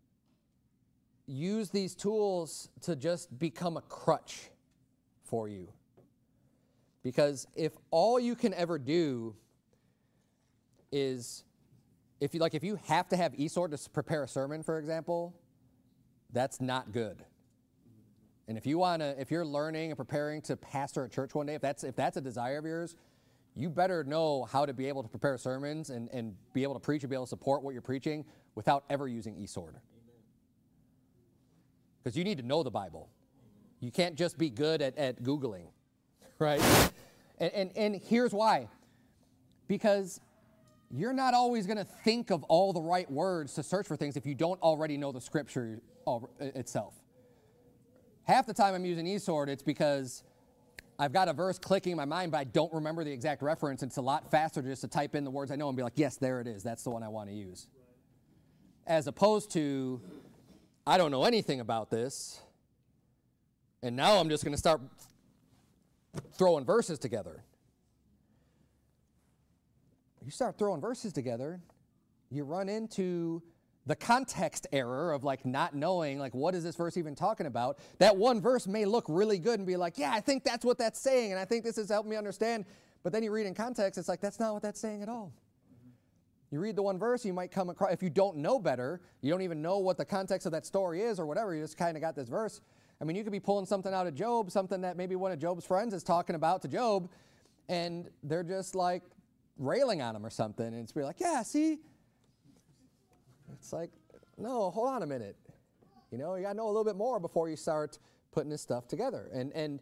use these tools to just become a crutch for you. Because if all you can ever do is, if you like, if you have to have eSword to prepare a sermon, for example, that's not good. And if you want to, if you're learning and preparing to pastor a church one day, if that's if that's a desire of yours, you better know how to be able to prepare sermons and, and be able to preach and be able to support what you're preaching without ever using eSword. Because you need to know the Bible. You can't just be good at, at Googling, right? And, and, and here's why. Because you're not always going to think of all the right words to search for things if you don't already know the Scripture itself. Half the time I'm using eSword, it's because I've got a verse clicking in my mind, but I don't remember the exact reference. It's a lot faster just to type in the words I know and be like, yes, there it is. That's the one I want to use. As opposed to, I don't know anything about this, and now I'm just going to start throwing verses together. You start throwing verses together, you run into the context error of like not knowing, like, what is this verse even talking about? That one verse may look really good and be like, yeah, I think that's what that's saying, and I think this has helped me understand. But then you read in context, it's like, that's not what that's saying at all. You read the one verse, you might come across, if you don't know better, you don't even know what the context of that story is or whatever, you just kind of got this verse. I mean, you could be pulling something out of Job, something that maybe one of Job's friends is talking about to Job, and they're just like railing on him or something, and it's be like, yeah, see? It's like, no, hold on a minute. You know, you got to know a little bit more before you start putting this stuff together. And and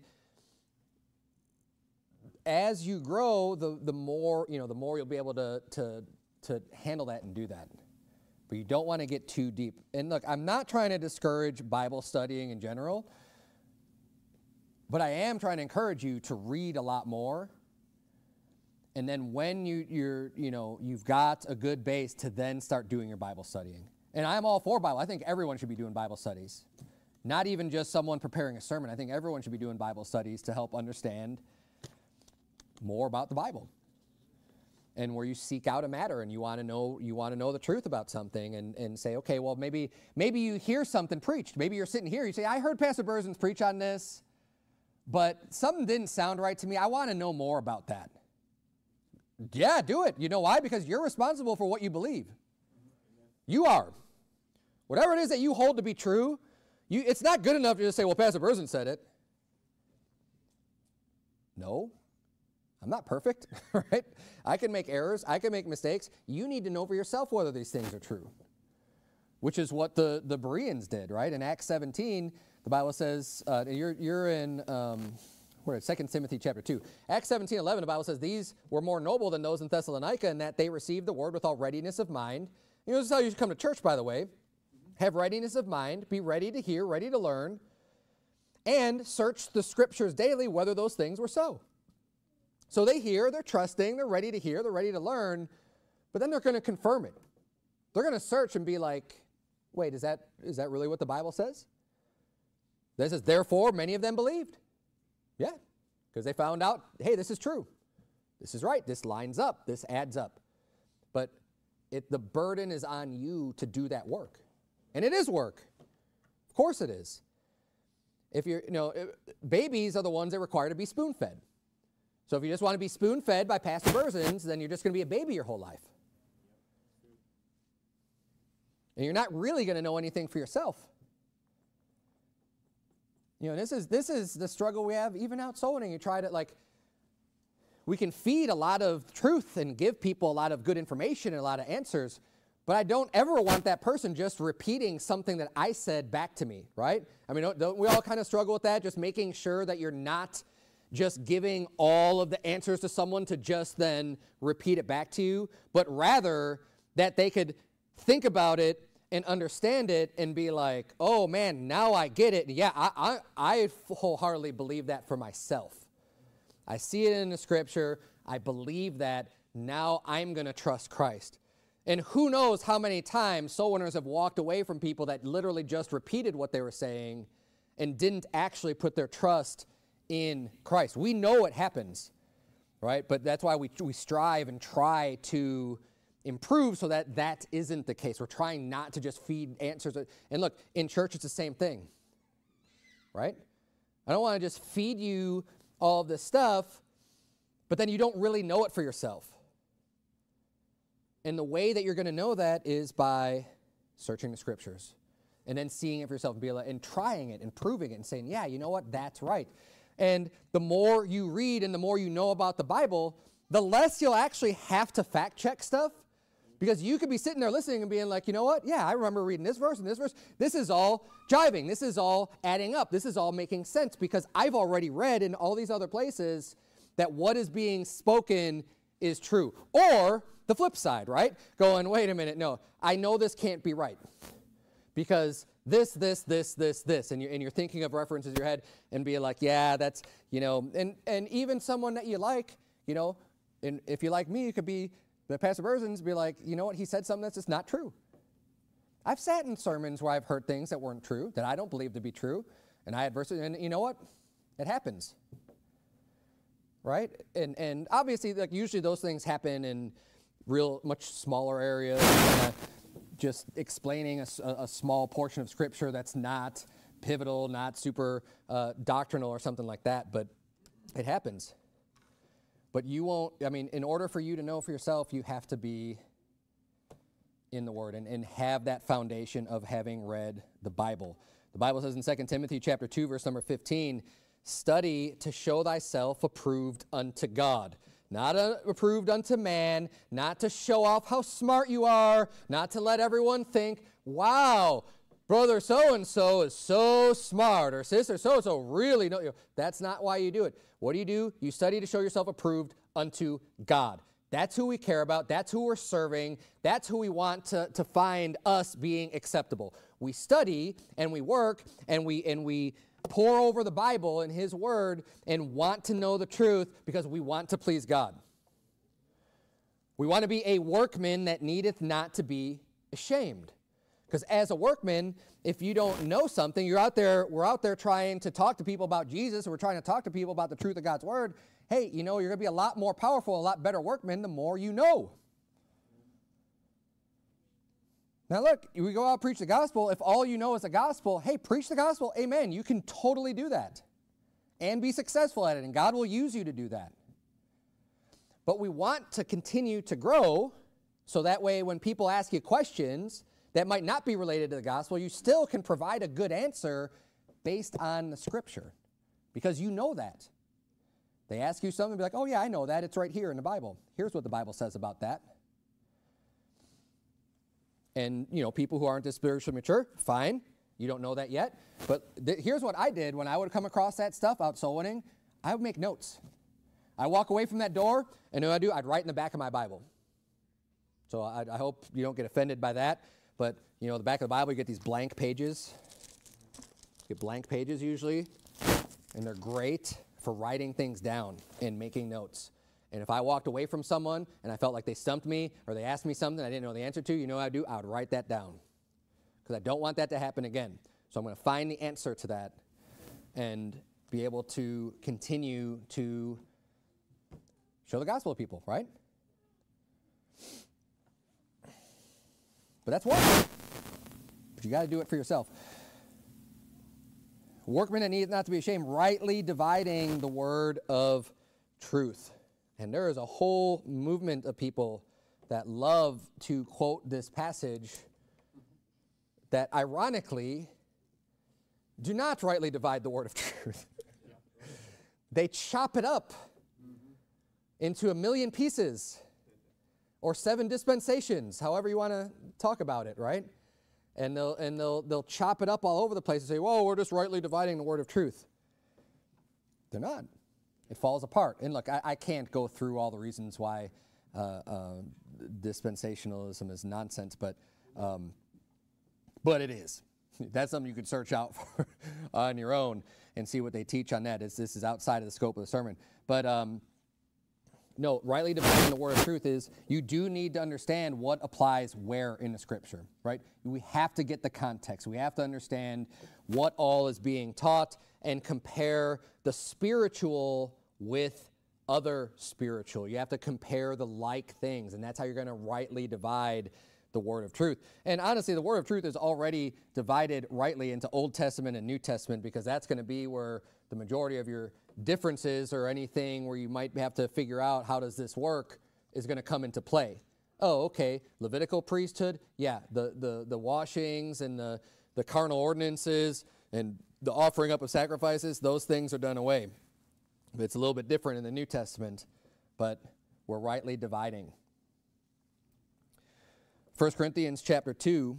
as you grow, the the more, you know, the more you'll be able to to to handle that and do that. But you don't want to get too deep. And look, I'm not trying to discourage Bible studying in general, but I am trying to encourage you to read a lot more. And then when you, you're, you know, you've got a good base to then start doing your Bible studying. And I'm all for Bible. I think everyone should be doing Bible studies. Not even just someone preparing a sermon. I think everyone should be doing Bible studies to help understand more about the Bible. And where you seek out a matter and you want to know, you want to know the truth about something and, and say, okay, well, maybe, maybe you hear something preached. Maybe you're sitting here, you say, I heard Pastor Berzins preach on this, but something didn't sound right to me. I want to know more about that. Yeah, do it. You know why? Because you're responsible for what you believe. You are. Whatever it is that you hold to be true, you, it's not good enough to just say, well, Pastor Berzins said it. No, I'm not perfect, right? I can make errors. I can make mistakes. You need to know for yourself whether these things are true, which is what the, the Bereans did, right? In Acts seventeen, the Bible says, uh, you're, you're in... Um, We're at Second Timothy chapter two. Acts seventeen eleven, the Bible says, these were more noble than those in Thessalonica in that they received the word with all readiness of mind. You know, this is how you should come to church, by the way. Have readiness of mind, be ready to hear, ready to learn, and search the scriptures daily whether those things were so. So they hear, they're trusting, they're ready to hear, they're ready to learn, but then they're going to confirm it. They're going to search and be like, wait, is that is that really what the Bible says? This says, therefore, many of them believed. Yeah, because they found out, hey, this is true. This is right. This lines up. This adds up. But it, the burden is on you to do that work. And it is work. Of course it is. If you're, you know, babies are the ones that require to be spoon-fed. So if you just want to be spoon-fed by Pastor Berzins, then you're just going to be a baby your whole life. And you're not really going to know anything for yourself. You know, this is this is the struggle we have even out soul winning. You try to, like, we can feed a lot of truth and give people a lot of good information and a lot of answers, but I don't ever want that person just repeating something that I said back to me, right? I mean, don't, don't we all kind of struggle with that? Just making sure that you're not just giving all of the answers to someone to just then repeat it back to you, but rather that they could think about it and understand it and be like, oh man, now I get it. Yeah, I, I, I wholeheartedly believe that for myself. I see it in the scripture. I believe that. Now I'm going to trust Christ. And who knows how many times soul winners have walked away from people that literally just repeated what they were saying and didn't actually put their trust in Christ. We know it happens, right? But that's why we, we strive and try to improve so that that isn't the case. We're trying not to just feed answers. And look, in church, it's the same thing, right? I don't want to just feed you all of this stuff, but then you don't really know it for yourself. And the way that you're going to know that is by searching the scriptures and then seeing it for yourself and be like, and trying it and proving it and saying, yeah, you know what, that's right. And the more you read and the more you know about the Bible, the less you'll actually have to fact check stuff, because you could be sitting there listening and being like, you know what, yeah, I remember reading this verse and this verse. This is all jiving. This is all adding up. This is all making sense, because I've already read in all these other places that what is being spoken is true. Or the flip side, right? Going, wait a minute, no, I know this can't be right, because this, this, this, this, this, and you're, and you're thinking of references in your head and being like, yeah, that's, you know, and, and even someone that you like, you know, and if you like me, it could be the Pastor Berzins, be like, you know what, he said something that's just not true. I've sat in sermons where I've heard things that weren't true, that I don't believe to be true, and I had verses, and you know what, it happens. Right? And and obviously, like, usually those things happen in real much smaller areas, uh, just explaining a, a small portion of Scripture that's not pivotal, not super uh, doctrinal or something like that, but it happens. But you won't, I mean, in order for you to know for yourself, you have to be in the Word and, and have that foundation of having read the Bible. The Bible says in Second Timothy chapter two, verse number fifteen, study to show thyself approved unto God. Not uh, approved unto man, not to show off how smart you are, not to let everyone think, wow, brother so-and-so is so smart, or sister so-and-so really know you. That's not why you do it. What do you do? You study to show yourself approved unto God. That's who we care about. That's who we're serving. That's who we want to, to find us being acceptable. We study and we work and we and we pour over the Bible and His Word and want to know the truth because we want to please God. We want to be a workman that needeth not to be ashamed. Because as a workman, if you don't know something, you're out there, we're out there trying to talk to people about Jesus, or we're trying to talk to people about the truth of God's Word. Hey, you know, you're going to be a lot more powerful, a lot better workman the more you know. Now look, we go out and preach the gospel. If all you know is the gospel, hey, preach the gospel. Amen. You can totally do that and be successful at it, and God will use you to do that. But we want to continue to grow so that way when people ask you questions that might not be related to the gospel, you still can provide a good answer based on the Scripture, because you know that. They ask you something, be like, oh yeah, I know that. It's right here in the Bible. Here's what the Bible says about that. And, you know, people who aren't as spiritually mature, fine. You don't know that yet. But th- here's what I did when I would come across that stuff out soul winning. I would make notes. I walk away from that door, and what I do, I'd write in the back of my Bible. So I, I hope you don't get offended by that. But, you know, the back of the Bible, you get these blank pages. You get blank pages usually, and they're great for writing things down and making notes. And if I walked away from someone and I felt like they stumped me or they asked me something I didn't know the answer to, you know what I'd do? I would write that down, because I don't want that to happen again. So I'm going to find the answer to that and be able to continue to show the gospel to people, right? But that's work. But you got to do it for yourself. Workmen that need not to be ashamed, rightly dividing the word of truth. And there is a whole movement of people that love to quote this passage that ironically do not rightly divide the word of truth. They chop it up into a million pieces or seven dispensations, however you want to talk about it, right? And they'll and they'll they'll chop it up all over the place and say, whoa, we're just rightly dividing the word of truth. They're not. It falls apart. And look, I, I can't go through all the reasons why uh, uh, dispensationalism is nonsense, but um, but it is. That's something you could search out for on your own and see what they teach on that. It's, this is outside of the scope of the sermon. But um, no, rightly dividing the word of truth is you do need to understand what applies where in the Scripture, right? We have to get the context. We have to understand what all is being taught and compare the spiritual with other spiritual. You have to compare the like things, and that's how you're going to rightly divide the word of truth. And honestly, the word of truth is already divided rightly into Old Testament and New Testament, because that's going to be where the majority of your differences or anything where you might have to figure out how does this work is going to come into play. Oh, okay, Levitical priesthood, yeah, the the the washings and the the carnal ordinances and the offering up of sacrifices, those things are done away. It's a little bit different in the New Testament, but we're rightly dividing. First Corinthians chapter two.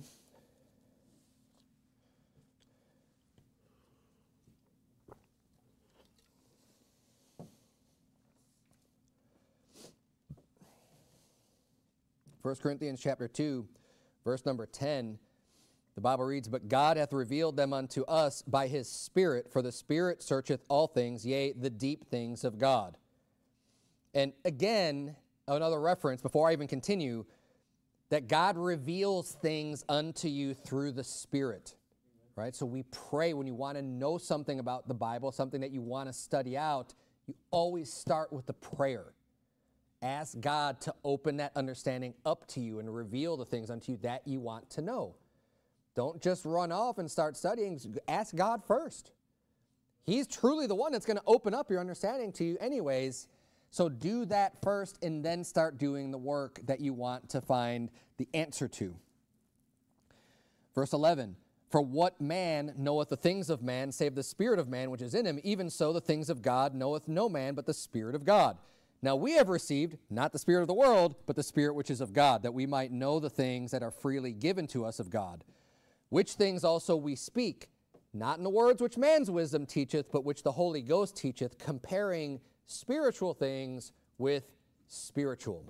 First Corinthians chapter two, verse number ten, the Bible reads, "But God hath revealed them unto us by his Spirit, for the Spirit searcheth all things, yea, the deep things of God." And again, another reference, before I even continue, that God reveals things unto you through the Spirit, right? So we pray when you want to know something about the Bible, something that you want to study out, you always start with the prayer. Ask God to open that understanding up to you and reveal the things unto you that you want to know. Don't just run off and start studying. Ask God first. He's truly the one that's going to open up your understanding to you anyways. So do that first and then start doing the work that you want to find the answer to. Verse eleven, "For what man knoweth the things of man, save the spirit of man which is in him? Even so the things of God knoweth no man but the Spirit of God. Now we have received, not the spirit of the world, but the Spirit which is of God, that we might know the things that are freely given to us of God. Which things also we speak, not in the words which man's wisdom teacheth, but which the Holy Ghost teacheth, comparing spiritual things with spiritual."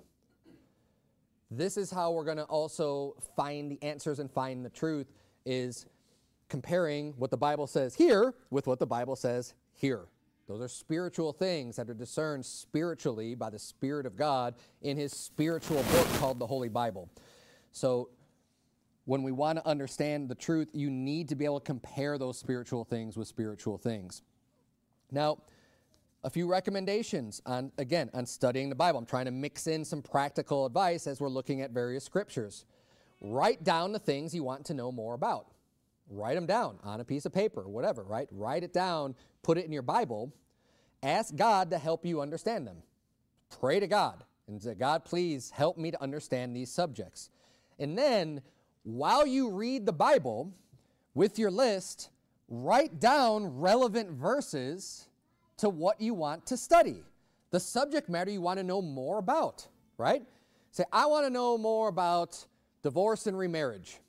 This is how we're going to also find the answers and find the truth, is comparing what the Bible says here with what the Bible says here. Those are spiritual things that are discerned spiritually by the Spirit of God in his spiritual book called the Holy Bible. So when we want to understand the truth, you need to be able to compare those spiritual things with spiritual things. Now, a few recommendations on, again, on studying the Bible. I'm trying to mix in some practical advice as we're looking at various scriptures. Write down the things you want to know more about. Write them down on a piece of paper, whatever, right? Write it down, put it in your Bible. Ask God to help you understand them. Pray to God and say, "God, please help me to understand these subjects." And then, while you read the Bible, with your list, write down relevant verses to what you want to study, the subject matter you want to know more about, right? Say, "I want to know more about divorce and remarriage."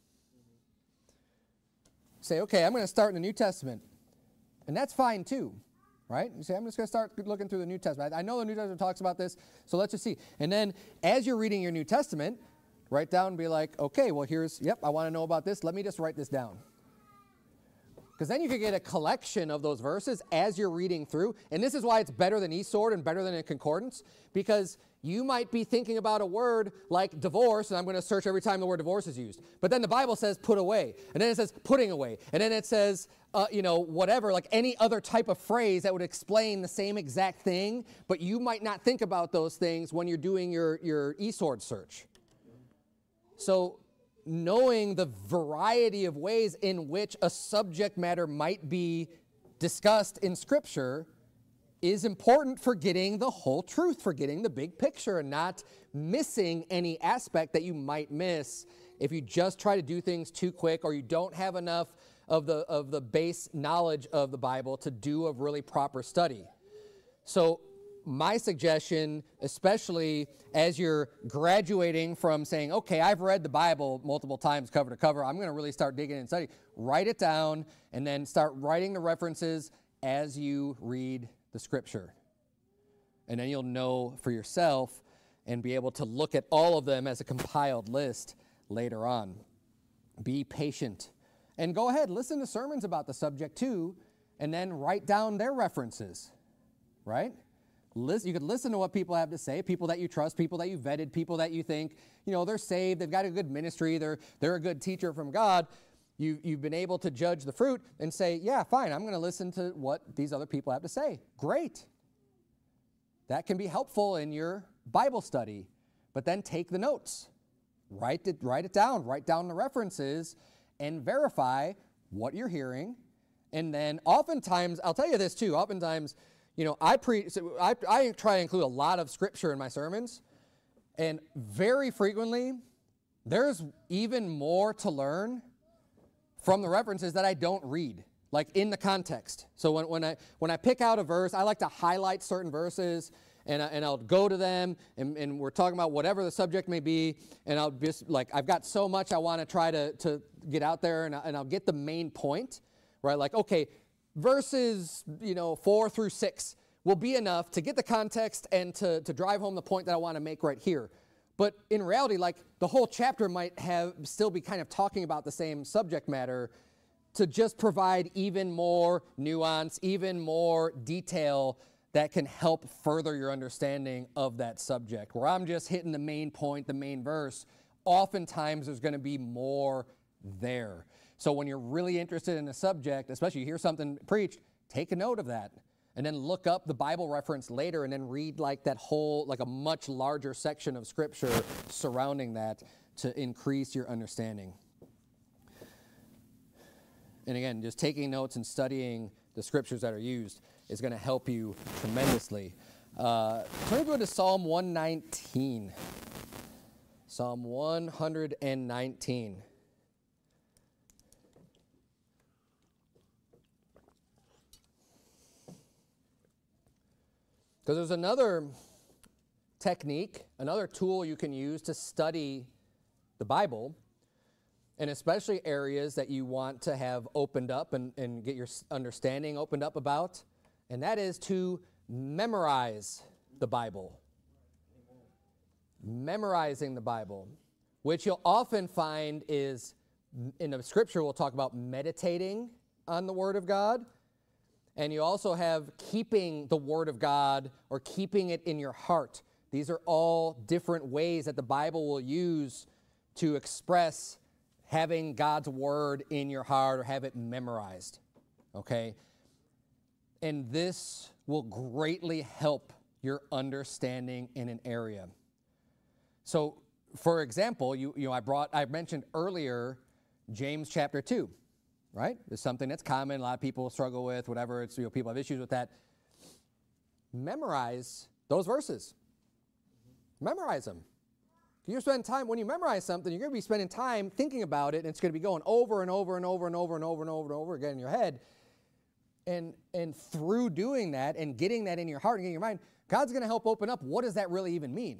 Say, "Okay, I'm going to start in the New Testament." And that's fine too, right? You say, "I'm just going to start looking through the New Testament. I know the New Testament talks about this, so let's just see." And then as you're reading your New Testament, write down and be like, "Okay, well here's, yep, I want to know about this. Let me just write this down." Because then you can get a collection of those verses as you're reading through. And this is why it's better than eSword and better than a concordance. Because you might be thinking about a word like divorce, and I'm going to search every time the word divorce is used. But then the Bible says put away. And then it says putting away. And then it says, uh, you know, whatever, like any other type of phrase that would explain the same exact thing. But you might not think about those things when you're doing your, your eSword search. So knowing the variety of ways in which a subject matter might be discussed in Scripture is important for getting the whole truth, for getting the big picture, and not missing any aspect that you might miss if you just try to do things too quick, or you don't have enough of the, of the base knowledge of the Bible to do a really proper study. So my suggestion, especially as you're graduating from saying, "Okay, I've read the Bible multiple times cover to cover, I'm going to really start digging and studying," write it down and then start writing the references as you read the Scripture. And then you'll know for yourself and be able to look at all of them as a compiled list later on. Be patient. And go ahead, listen to sermons about the subject too, and then write down their references, right? Listen, you could listen to what people have to say, people that you trust, people that you vetted, people that you think, you know, they're saved, they've got a good ministry, they're, they're a good teacher from God. You, you've been able to judge the fruit and say, "Yeah, fine, I'm going to listen to what these other people have to say." Great. That can be helpful in your Bible study, but then take the notes. Write it, write it down, write down the references, and verify what you're hearing. And then oftentimes, I'll tell you this too, oftentimes, you know, I, pre, so I, I try to include a lot of Scripture in my sermons, and very frequently, there's even more to learn from the references that I don't read, like in the context. So when, when I when I pick out a verse, I like to highlight certain verses, and, I, and I'll go to them, and, and we're talking about whatever the subject may be, and I'll just, like, I've got so much I want to try to to get out there, and, I, and I'll get the main point, right? Like, okay, verses, you know, four through six will be enough to get the context and to, to drive home the point that I want to make right here. But in reality, like, the whole chapter might have still be kind of talking about the same subject matter to just provide even more nuance, even more detail that can help further your understanding of that subject. Where I'm just hitting the main point, the main verse, oftentimes there's going to be more there. So when you're really interested in a subject, especially you hear something preached, take a note of that. And then look up the Bible reference later and then read like that whole, like a much larger section of Scripture surrounding that to increase your understanding. And again, just taking notes and studying the Scriptures that are used is going to help you tremendously. Uh, turn to Psalm one nineteen. Psalm one nineteen. Because there's another technique, another tool you can use to study the Bible, and especially areas that you want to have opened up and, and get your understanding opened up about, and that is to memorize the Bible. Memorizing the Bible, which you'll often find is, in the Scripture, we'll talk about meditating on the Word of God. And you also have keeping the Word of God or keeping it in your heart. These are all different ways that the Bible will use to express having God's Word in your heart or have it memorized, okay? And this will greatly help your understanding in an area. So, for example, you, you know, I brought, I mentioned earlier James chapter two. Right? It's something that's common. A lot of people struggle with, whatever. It's, you know, people have issues with that. Memorize those verses. Memorize them. You spend time, when you memorize something, you're going to be spending time thinking about it, and it's going to be going over and over and over and over and over and over and over again in your head. And, and through doing that and getting that in your heart and in your mind, God's going to help open up what does that really even mean?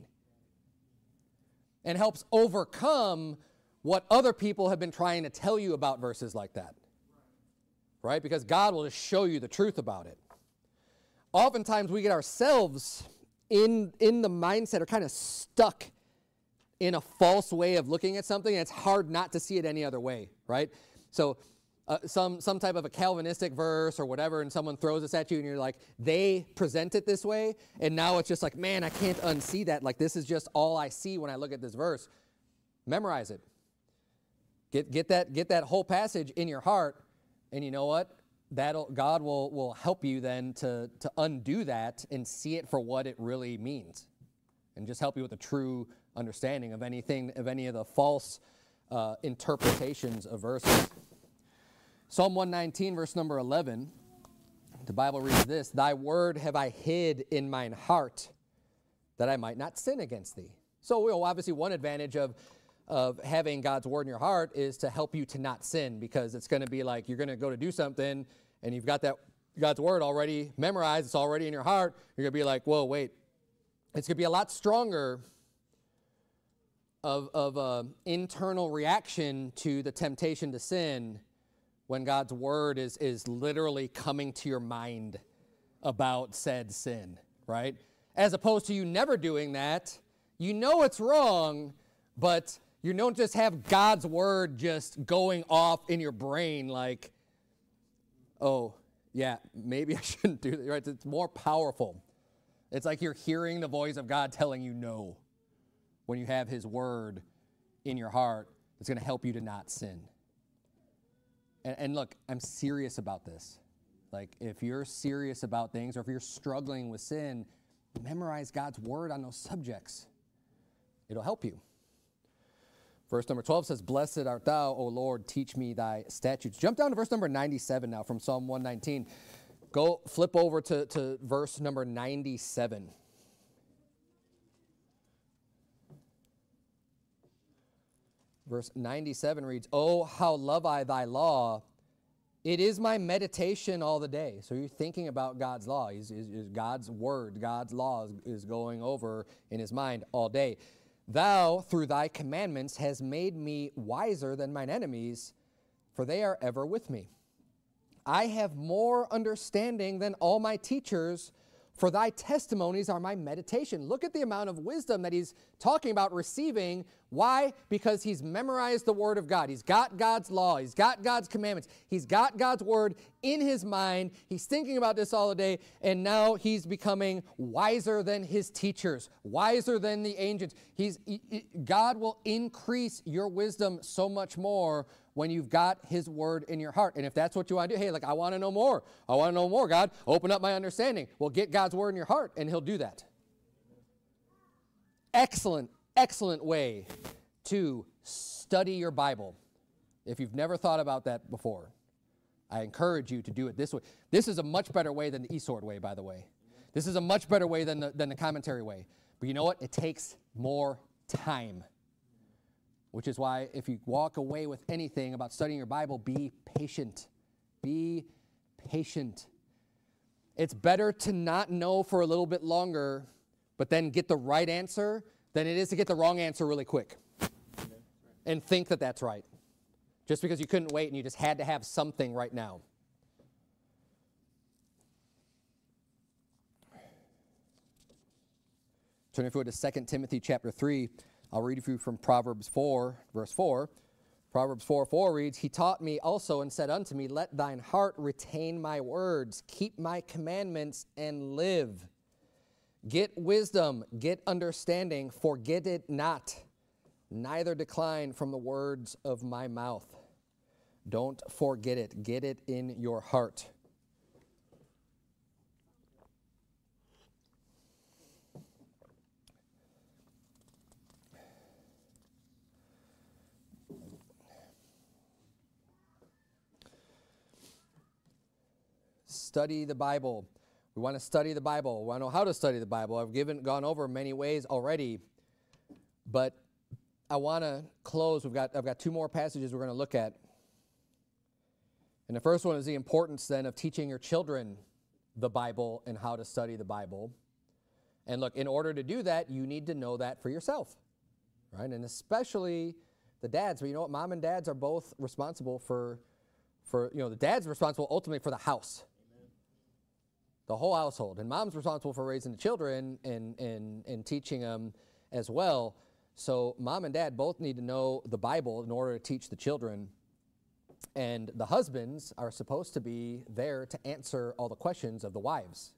And helps overcome what other people have been trying to tell you about verses like that. Right? Because God will just show you the truth about it. Oftentimes we get ourselves in, in the mindset or kind of stuck in a false way of looking at something, and it's hard not to see it any other way, right? So uh, some, some type of a Calvinistic verse or whatever, and someone throws this at you, and you're like, they present it this way, and now it's just like, man, I can't unsee that. Like, this is just all I see when I look at this verse. Memorize it. Get, get, that, get that whole passage in your heart. And you know what? That'll, God will, will help you then to, to undo that and see it for what it really means. And just help you with a true understanding of anything, of any of the false uh, interpretations of verses. Psalm one nineteen, verse number eleven, the Bible reads this: Thy word have I hid in mine heart, that I might not sin against thee. So, you know, obviously one advantage of of having God's word in your heart is to help you to not sin, because it's going to be like you're going to go to do something and you've got that God's word already memorized, it's already in your heart. You're going to be like, whoa, wait. It's going to be a lot stronger of, of an internal reaction to the temptation to sin when God's word is, is literally coming to your mind about said sin, right? As opposed to you never doing that. You know it's wrong, but you don't just have God's word just going off in your brain like, oh, yeah, maybe I shouldn't do that. Right? It's more powerful. It's like you're hearing the voice of God telling you no when you have his word in your heart. It's going to help you to not sin. And, and look, I'm serious about this. Like, if you're serious about things or if you're struggling with sin, memorize God's word on those subjects. It'll help you. Verse number twelve says, Blessed art thou, O Lord, teach me thy statutes. Jump down to verse number ninety-seven now from Psalm one nineteen. Go flip over to, to verse number ninety-seven. verse ninety-seven reads, "Oh, how love I thy law. It is my meditation all the day." So you're thinking about God's law. He's, he's, he's God's word, God's law is, is going over in his mind all day. "Thou, through thy commandments, has made me wiser than mine enemies, for they are ever with me. I have more understanding than all my teachers, for thy testimonies are my meditation." Look at the amount of wisdom that he's talking about receiving. Why? Because he's memorized the word of God. He's got God's law. He's got God's commandments. He's got God's word in his mind. He's thinking about this all day, and now he's becoming wiser than his teachers, wiser than the ancients. He's, he, he, God will increase your wisdom so much more when you've got his word in your heart. And if that's what you want to do, hey, like, I want to know more. I want to know more, God. Open up my understanding. Well, get God's word in your heart, and he'll do that. Excellent, excellent way to study your Bible. If you've never thought about that before, I encourage you to do it this way. This is a much better way than the eSword way, by the way. This is a much better way than the, than the commentary way. But you know what? It takes more time. Which is why if you walk away with anything about studying your Bible, be patient. Be patient. It's better to not know for a little bit longer, but then get the right answer, than it is to get the wrong answer really quick and think that that's right. Just because you couldn't wait and you just had to have something right now. Turn if you would to Second Timothy chapter three. I'll read for you from Proverbs four, verse four. Proverbs four, four reads, "He taught me also and said unto me, Let thine heart retain my words, keep my commandments, and live. Get wisdom, get understanding, forget it not, neither decline from the words of my mouth." Don't forget it. Get it in your heart. Study the Bible. We want to study the Bible. We want to know how to study the Bible. I've given gone over many ways already, but I want to close. We've got I've got two more passages we're going to look at. And the first one is the importance then of teaching your children the Bible and how to study the Bible. And look, in order to do that, you need to know that for yourself, right? And especially the dads. But you know what? Mom and dads are both responsible for, for you know, the dad's responsible ultimately for the house. The whole household. And mom's responsible for raising the children and, and, and teaching them as well. So mom and dad both need to know the Bible in order to teach the children. And the husbands are supposed to be there to answer all the questions of the wives.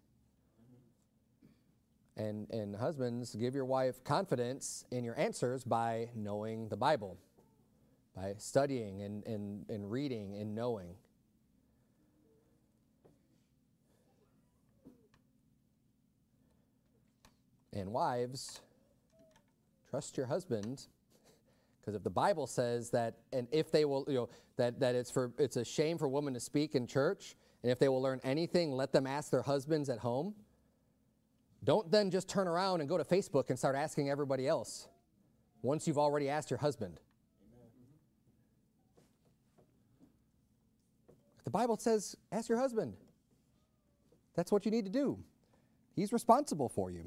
And, and husbands, give your wife confidence in your answers by knowing the Bible, by studying and, and, and reading and knowing. And wives, trust your husband, because if the Bible says that, and if they will, you know, that, that it's for it's a shame for women to speak in church, and if they will learn anything, let them ask their husbands at home. Don't then just turn around and go to Facebook and start asking everybody else once you've already asked your husband. The Bible says, ask your husband. That's what you need to do. He's responsible for you.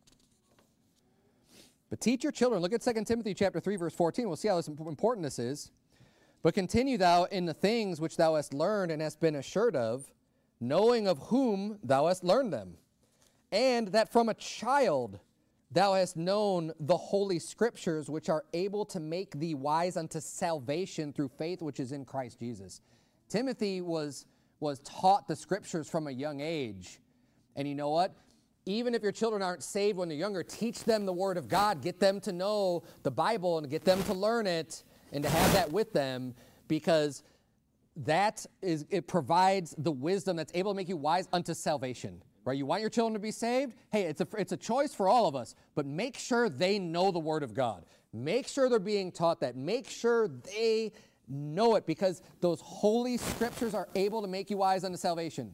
But teach your children. Look at Second Timothy chapter three, verse fourteen. We'll see how important this is. "But continue thou in the things which thou hast learned and hast been assured of, knowing of whom thou hast learned them, and that from a child thou hast known the holy scriptures, which are able to make thee wise unto salvation through faith which is in Christ Jesus." Timothy was, was taught the scriptures from a young age. And you know what? Even if your children aren't saved when they're younger, teach them the Word of God. Get them to know the Bible and get them to learn it and to have that with them, because that is, it provides the wisdom that's able to make you wise unto salvation. Right? You want your children to be saved? Hey, it's a, it's a choice for all of us, but make sure they know the Word of God. Make sure they're being taught that. Make sure they know it, because those holy scriptures are able to make you wise unto salvation.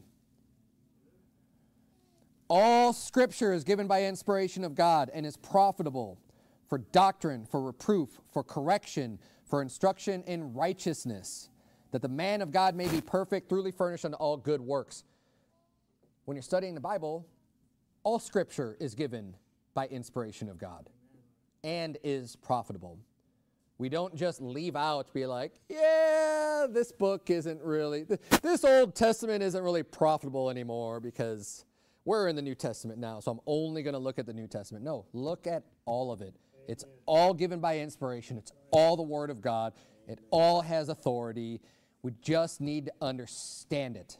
All scripture is given by inspiration of God and is profitable for doctrine, for reproof, for correction, for instruction in righteousness, that the man of God may be perfect, thoroughly furnished unto all good works. When you're studying the Bible, all Scripture is given by inspiration of God and is profitable. We don't just leave out, be like, yeah, this book isn't really, this Old Testament isn't really profitable anymore because we're in the New Testament now, so I'm only going to look at the New Testament. No, look at all of it. It's all given by inspiration. It's all the Word of God. It all has authority. We just need to understand it.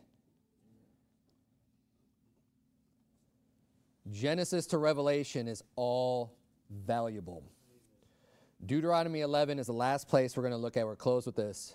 Genesis to Revelation is all valuable. Deuteronomy eleven is the last place we're going to look at. We're close with this.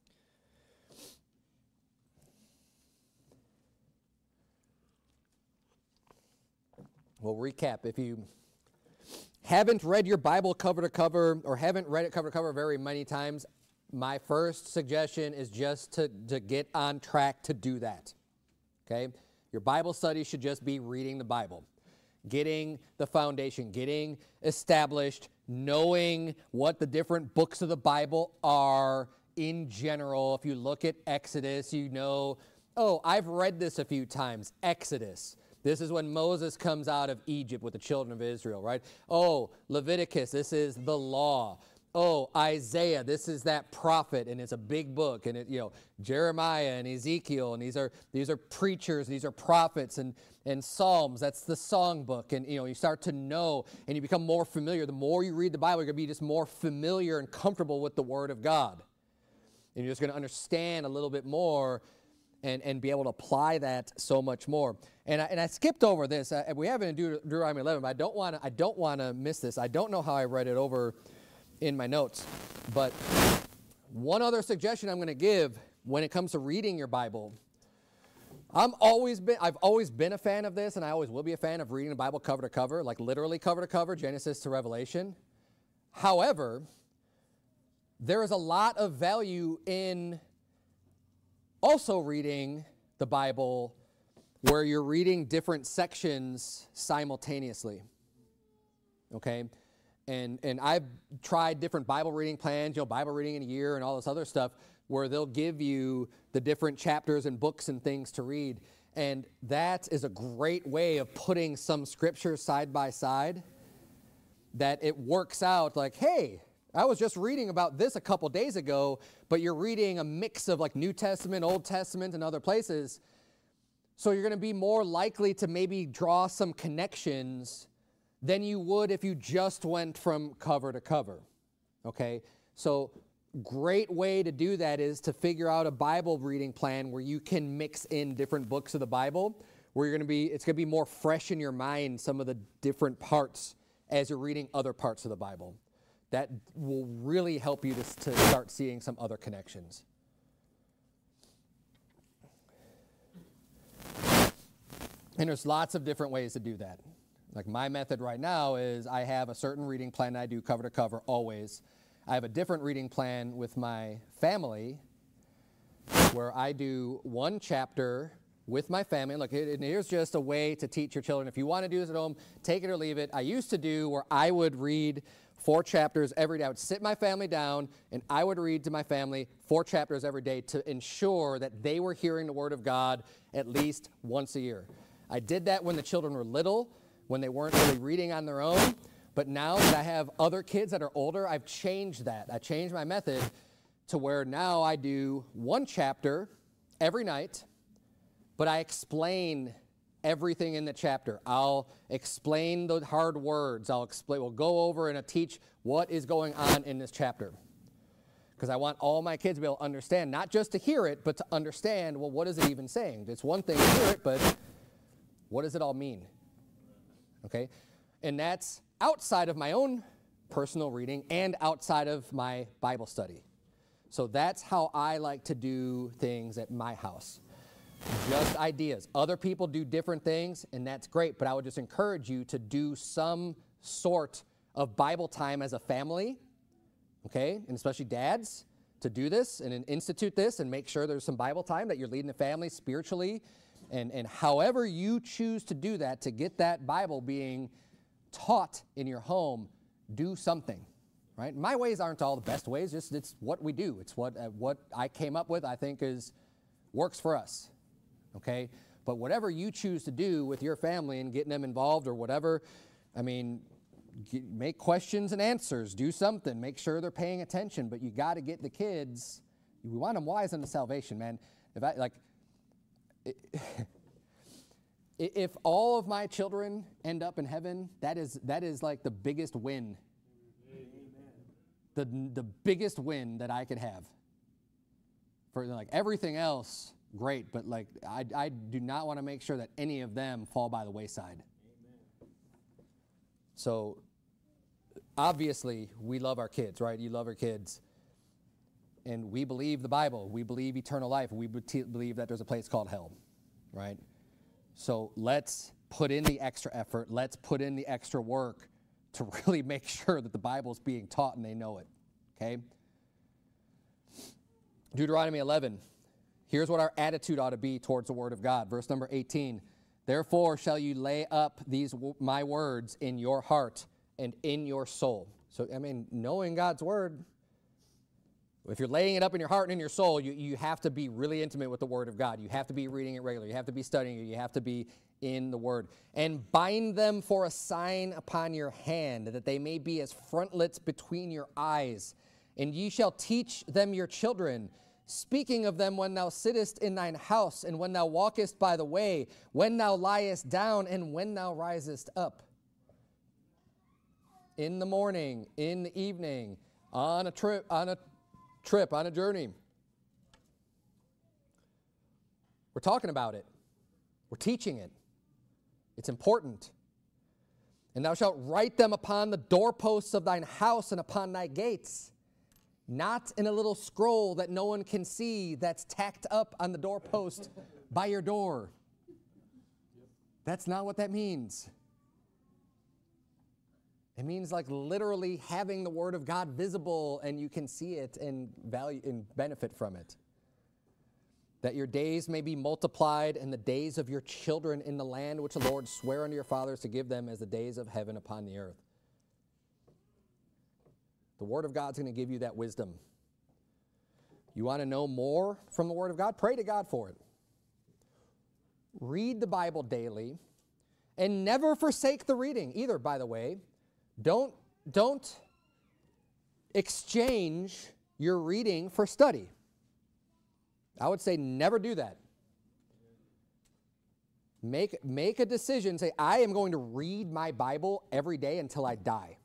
We'll recap. If you haven't read your Bible cover to cover or haven't read it cover to cover very many times, my first suggestion is just to, to get on track to do that. Okay? Your Bible study should just be reading the Bible, getting the foundation, getting established, knowing what the different books of the Bible are in general. If you look at Exodus, you know, oh, I've read this a few times. Exodus. This is when Moses comes out of Egypt with the children of Israel, right? Oh, Leviticus, this is the law. Oh, Isaiah, this is that prophet, and it's a big book, and it, you know, Jeremiah and Ezekiel, and these are these are preachers, these are prophets, and and Psalms, that's the song book, and you know, you start to know, and you become more familiar. The more you read the Bible, you're gonna be just more familiar and comfortable with the Word of God, and you're just gonna understand a little bit more, and and be able to apply that so much more. And I, and I skipped over this. I, we have it in Deut- Deuteronomy eleven, but I don't want to I don't want to miss this. I don't know how I read it over in my notes, but one other suggestion I'm going to give when it comes to reading your Bible, I'm always been I've always been a fan of this, and I always will be a fan of reading the Bible cover to cover, like literally cover to cover, Genesis to Revelation. However, there is a lot of value in also reading the Bible where you're reading different sections simultaneously. Okay? And and I've tried different Bible reading plans, you know, Bible reading in a year and all this other stuff, where they'll give you the different chapters and books and things to read. And that is a great way of putting some scriptures side by side, that it works out like, hey, I was just reading about this a couple days ago, but you're reading a mix of like New Testament, Old Testament, and other places. So you're going to be more likely to maybe draw some connections than you would if you just went from cover to cover, okay? So great way to do that is to figure out a Bible reading plan where you can mix in different books of the Bible, where you're going to be, it's going to be more fresh in your mind, some of the different parts as you're reading other parts of the Bible. That will really help you to, to start seeing some other connections. And there's lots of different ways to do that. Like my method right now is I have a certain reading plan I do cover to cover always. I have a different reading plan with my family where I do one chapter with my family. Look, and here's just a way to teach your children. If you want to do this at home, take it or leave it. I used to do where I would read four chapters every day. I would sit my family down and I would read to my family four chapters every day to ensure that they were hearing the Word of God at least once a year. I did that when the children were little, when they weren't really reading on their own. But now that I have other kids that are older, I've changed that. I changed my method to where now I do one chapter every night, but I explain everything in the chapter. I'll explain the hard words. I'll explain, we'll go over and I'll teach what is going on in this chapter. Because I want all my kids to be able to understand, not just to hear it, but to understand, well, what is it even saying? It's one thing to hear it, but what does it all mean? Okay? And that's outside of my own personal reading and outside of my Bible study. So that's how I like to do things at my house. Just ideas. Other people do different things, and that's great, but I would just encourage you to do some sort of Bible time as a family, okay? And especially dads, to do this and institute this and make sure there's some Bible time, that you're leading the family spiritually. And, and however you choose to do that, to get that Bible being taught in your home, do something, right? My ways aren't all the best ways, just it's what we do. It's what, uh, what I came up with, I think is, works for us, okay? But whatever you choose to do with your family and getting them involved or whatever, I mean, g- make questions and answers, do something, make sure they're paying attention, but you got to get the kids, we want them wise unto salvation, man. If I, like, it, if all of my children end up in heaven, that is, that is like the biggest win. Amen. The, the biggest win that I could have. For like everything else, great, but like I, I do not want to make sure that any of them fall by the wayside. Amen. So obviously we love our kids, right? You love our kids. And we believe the Bible. We believe eternal life. We believe that there's a place called hell, right? So let's put in the extra effort. Let's put in the extra work to really make sure that the Bible's being taught and they know it, okay? Deuteronomy eleven. Here's what our attitude ought to be towards the Word of God. Verse number eighteen. Therefore shall you lay up these my words in your heart and in your soul. So, I mean, knowing God's Word, if you're laying it up in your heart and in your soul, you, you have to be really intimate with the Word of God. You have to be reading it regularly. You have to be studying it. You have to be in the Word. And bind them for a sign upon your hand, that they may be as frontlets between your eyes. And ye shall teach them your children, speaking of them when thou sittest in thine house, and when thou walkest by the way, when thou liest down, and when thou risest up. In the morning, in the evening, on a trip, on a trip, on a journey. We're talking about it. We're teaching it. It's important. And thou shalt write them upon the doorposts of thine house and upon thy gates, not in a little scroll that no one can see that's tacked up on the doorpost by your door. That's not what that means. It means like literally having the Word of God visible and you can see it and value and benefit from it. That your days may be multiplied and the days of your children in the land which the Lord sware unto your fathers to give them as the days of heaven upon the earth. The Word of God's going to give you that wisdom. You want to know more from the Word of God? Pray to God for it. Read the Bible daily and never forsake the reading either, by the way. Don't, don't exchange your reading for study. I would say never do that. Make, make a decision. Say, I am going to read my Bible every day until I die.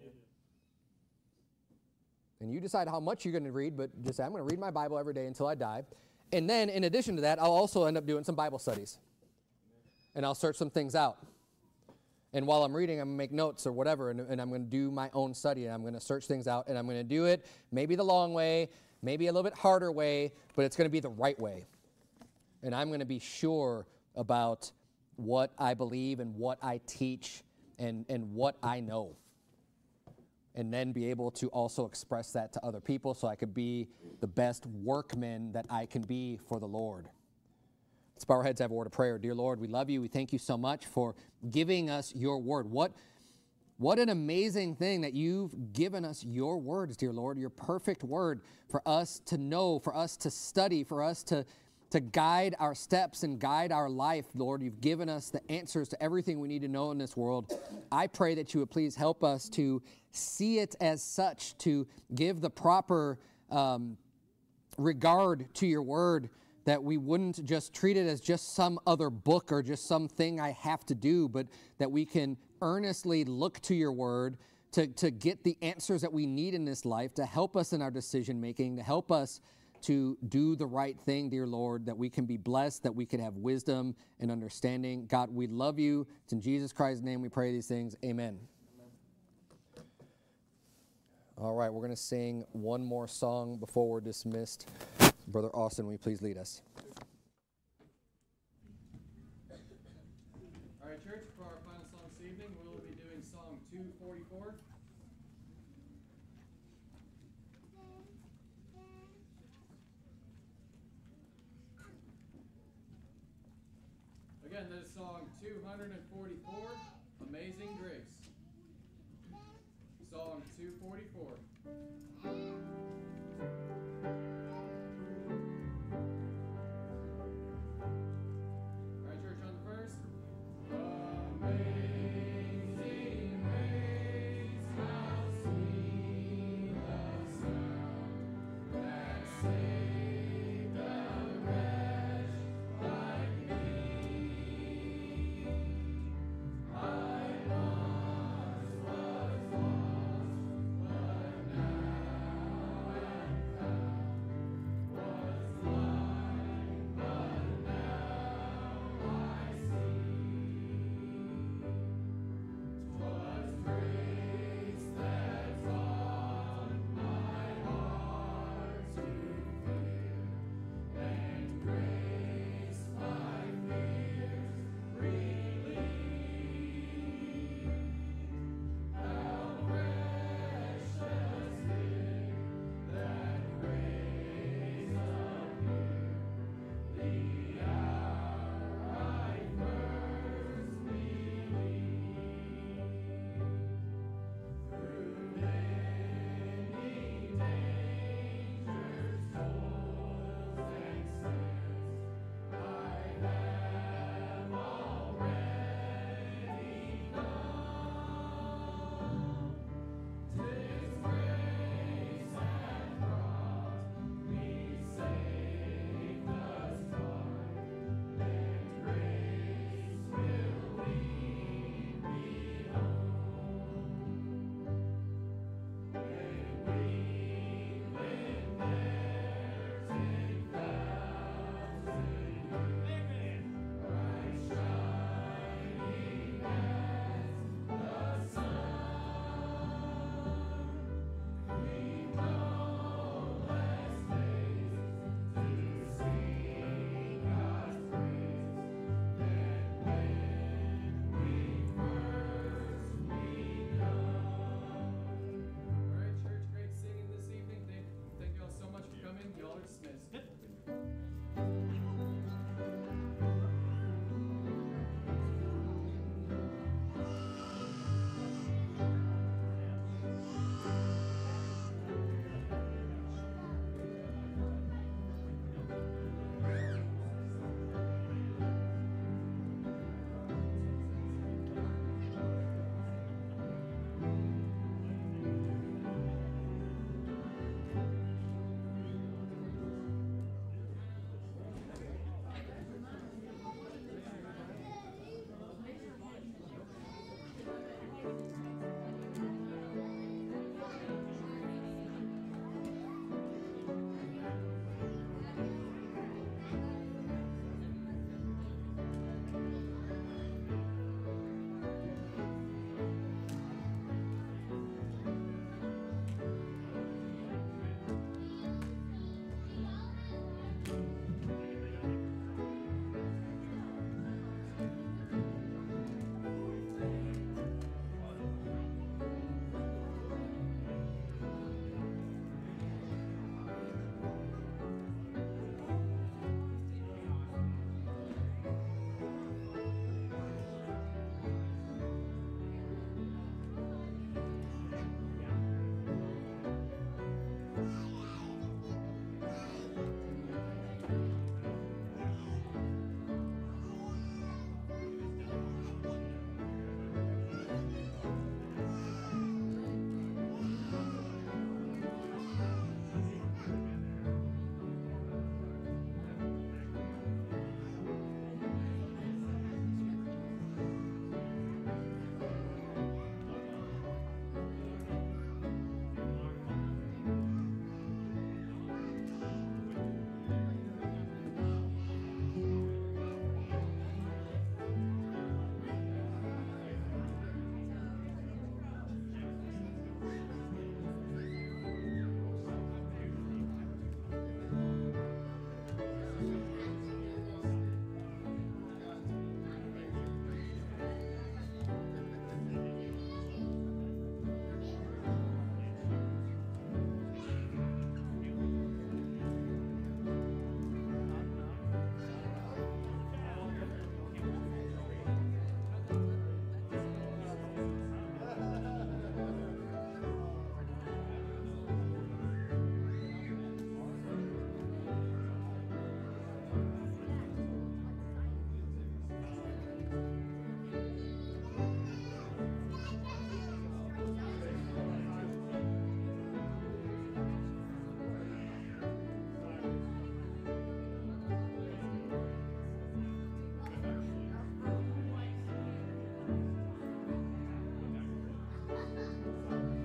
And you decide how much you're going to read, but just say, I'm going to read my Bible every day until I die. And then, in addition to that, I'll also end up doing some Bible studies. And I'll search some things out. And while I'm reading, I'm going to make notes or whatever, and, and I'm going to do my own study, and I'm going to search things out, and I'm going to do it maybe the long way, maybe a little bit harder way, but it's going to be the right way. And I'm going to be sure about what I believe and what I teach and, and what I know. And then be able to also express that to other people so I could be the best workman that I can be for the Lord. Let's bow our heads, have a word of prayer. Dear Lord, we love you. We thank you so much for giving us your word. What, what an amazing thing that you've given us your words, dear Lord, your perfect word for us to know, for us to study, for us to, to guide our steps and guide our life, Lord. You've given us the answers to everything we need to know in this world. I pray that you would please help us to see it as such, to give the proper um, regard to your word, that we wouldn't just treat it as just some other book or just something I have to do, but that we can earnestly look to your word to, to get the answers that we need in this life, to help us in our decision making, to help us to do the right thing, dear Lord, that we can be blessed, that we can have wisdom and understanding. God, we love you. It's in Jesus Christ's name we pray these things. Amen. Amen. All right, we're going to sing one more song before we're dismissed. Brother Austin, will you please lead us?
All right, church, for our final song this evening, we'll be doing Song two forty-four. Again, that is Song two forty-four, Amazing Grace. Song two forty-four.